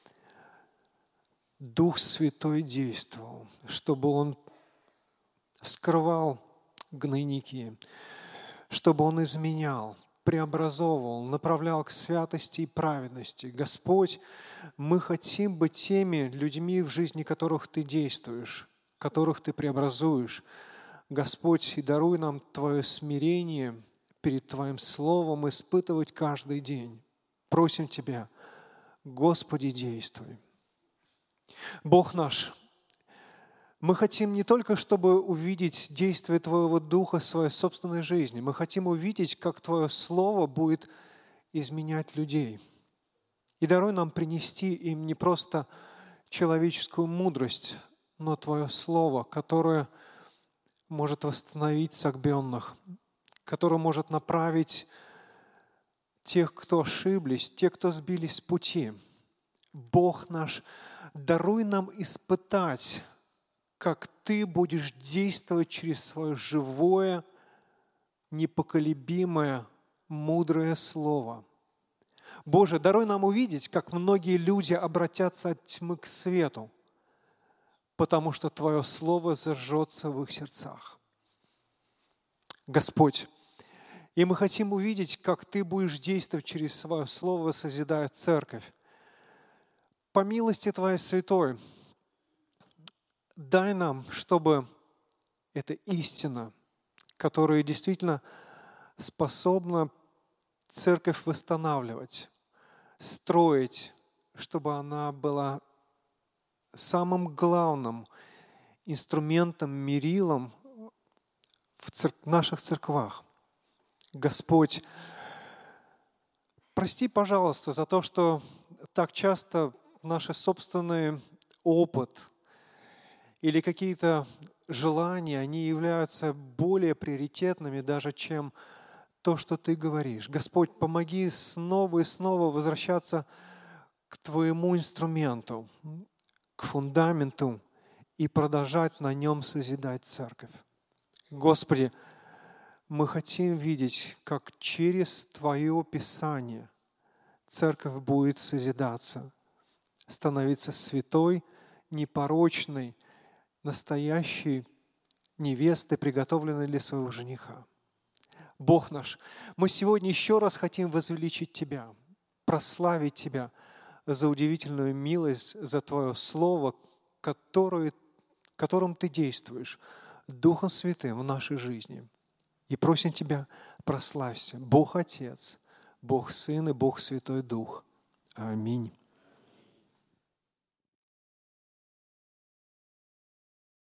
Дух Святой действовал, чтобы Он вскрывал гнойники, чтобы Он изменял, преобразовывал, направлял к святости и праведности. Господь, мы хотим быть теми людьми, в жизни которых Ты действуешь, которых Ты преобразуешь. Господь, и даруй нам Твое смирение перед Твоим Словом испытывать каждый день. Просим Тебя, Господи, действуй. Бог наш, мы хотим не только, чтобы увидеть действие Твоего Духа в своей собственной жизни, мы хотим увидеть, как Твое Слово будет изменять людей. И даруй нам принести им не просто человеческую мудрость, но Твое Слово, которое может восстановить согбенных, которое может направить тех, кто ошиблись, тех, кто сбились с пути. Бог наш, даруй нам испытать, как Ты будешь действовать через свое живое, непоколебимое, мудрое Слово. Боже, даруй нам увидеть, как многие люди обратятся от тьмы к свету, потому что Твое Слово зажжется в их сердцах. Господь, и мы хотим увидеть, как Ты будешь действовать через Свое Слово, созидая церковь. По милости Твоей святой, дай нам, чтобы эта истина, которая действительно способна церковь восстанавливать, строить, чтобы она была самым главным инструментом, мерилом в наших церквах. Господь, прости, пожалуйста, за то, что так часто наш собственный опыт или какие-то желания, они являются более приоритетными даже, чем то, что Ты говоришь. Господь, помоги снова и снова возвращаться к Твоему инструменту, к фундаменту и продолжать на нем созидать церковь. Господи, мы хотим видеть, как через Твое Писание церковь будет созидаться, становиться святой, непорочной, настоящей невестой, приготовленной для своего жениха. Бог наш, мы сегодня еще раз хотим возвеличить Тебя, прославить Тебя за удивительную милость, за Твое Слово, которым Ты действуешь Духом Святым в нашей жизни. И просим Тебя, прославься, Бог Отец, Бог Сын и Бог Святой Дух. Аминь.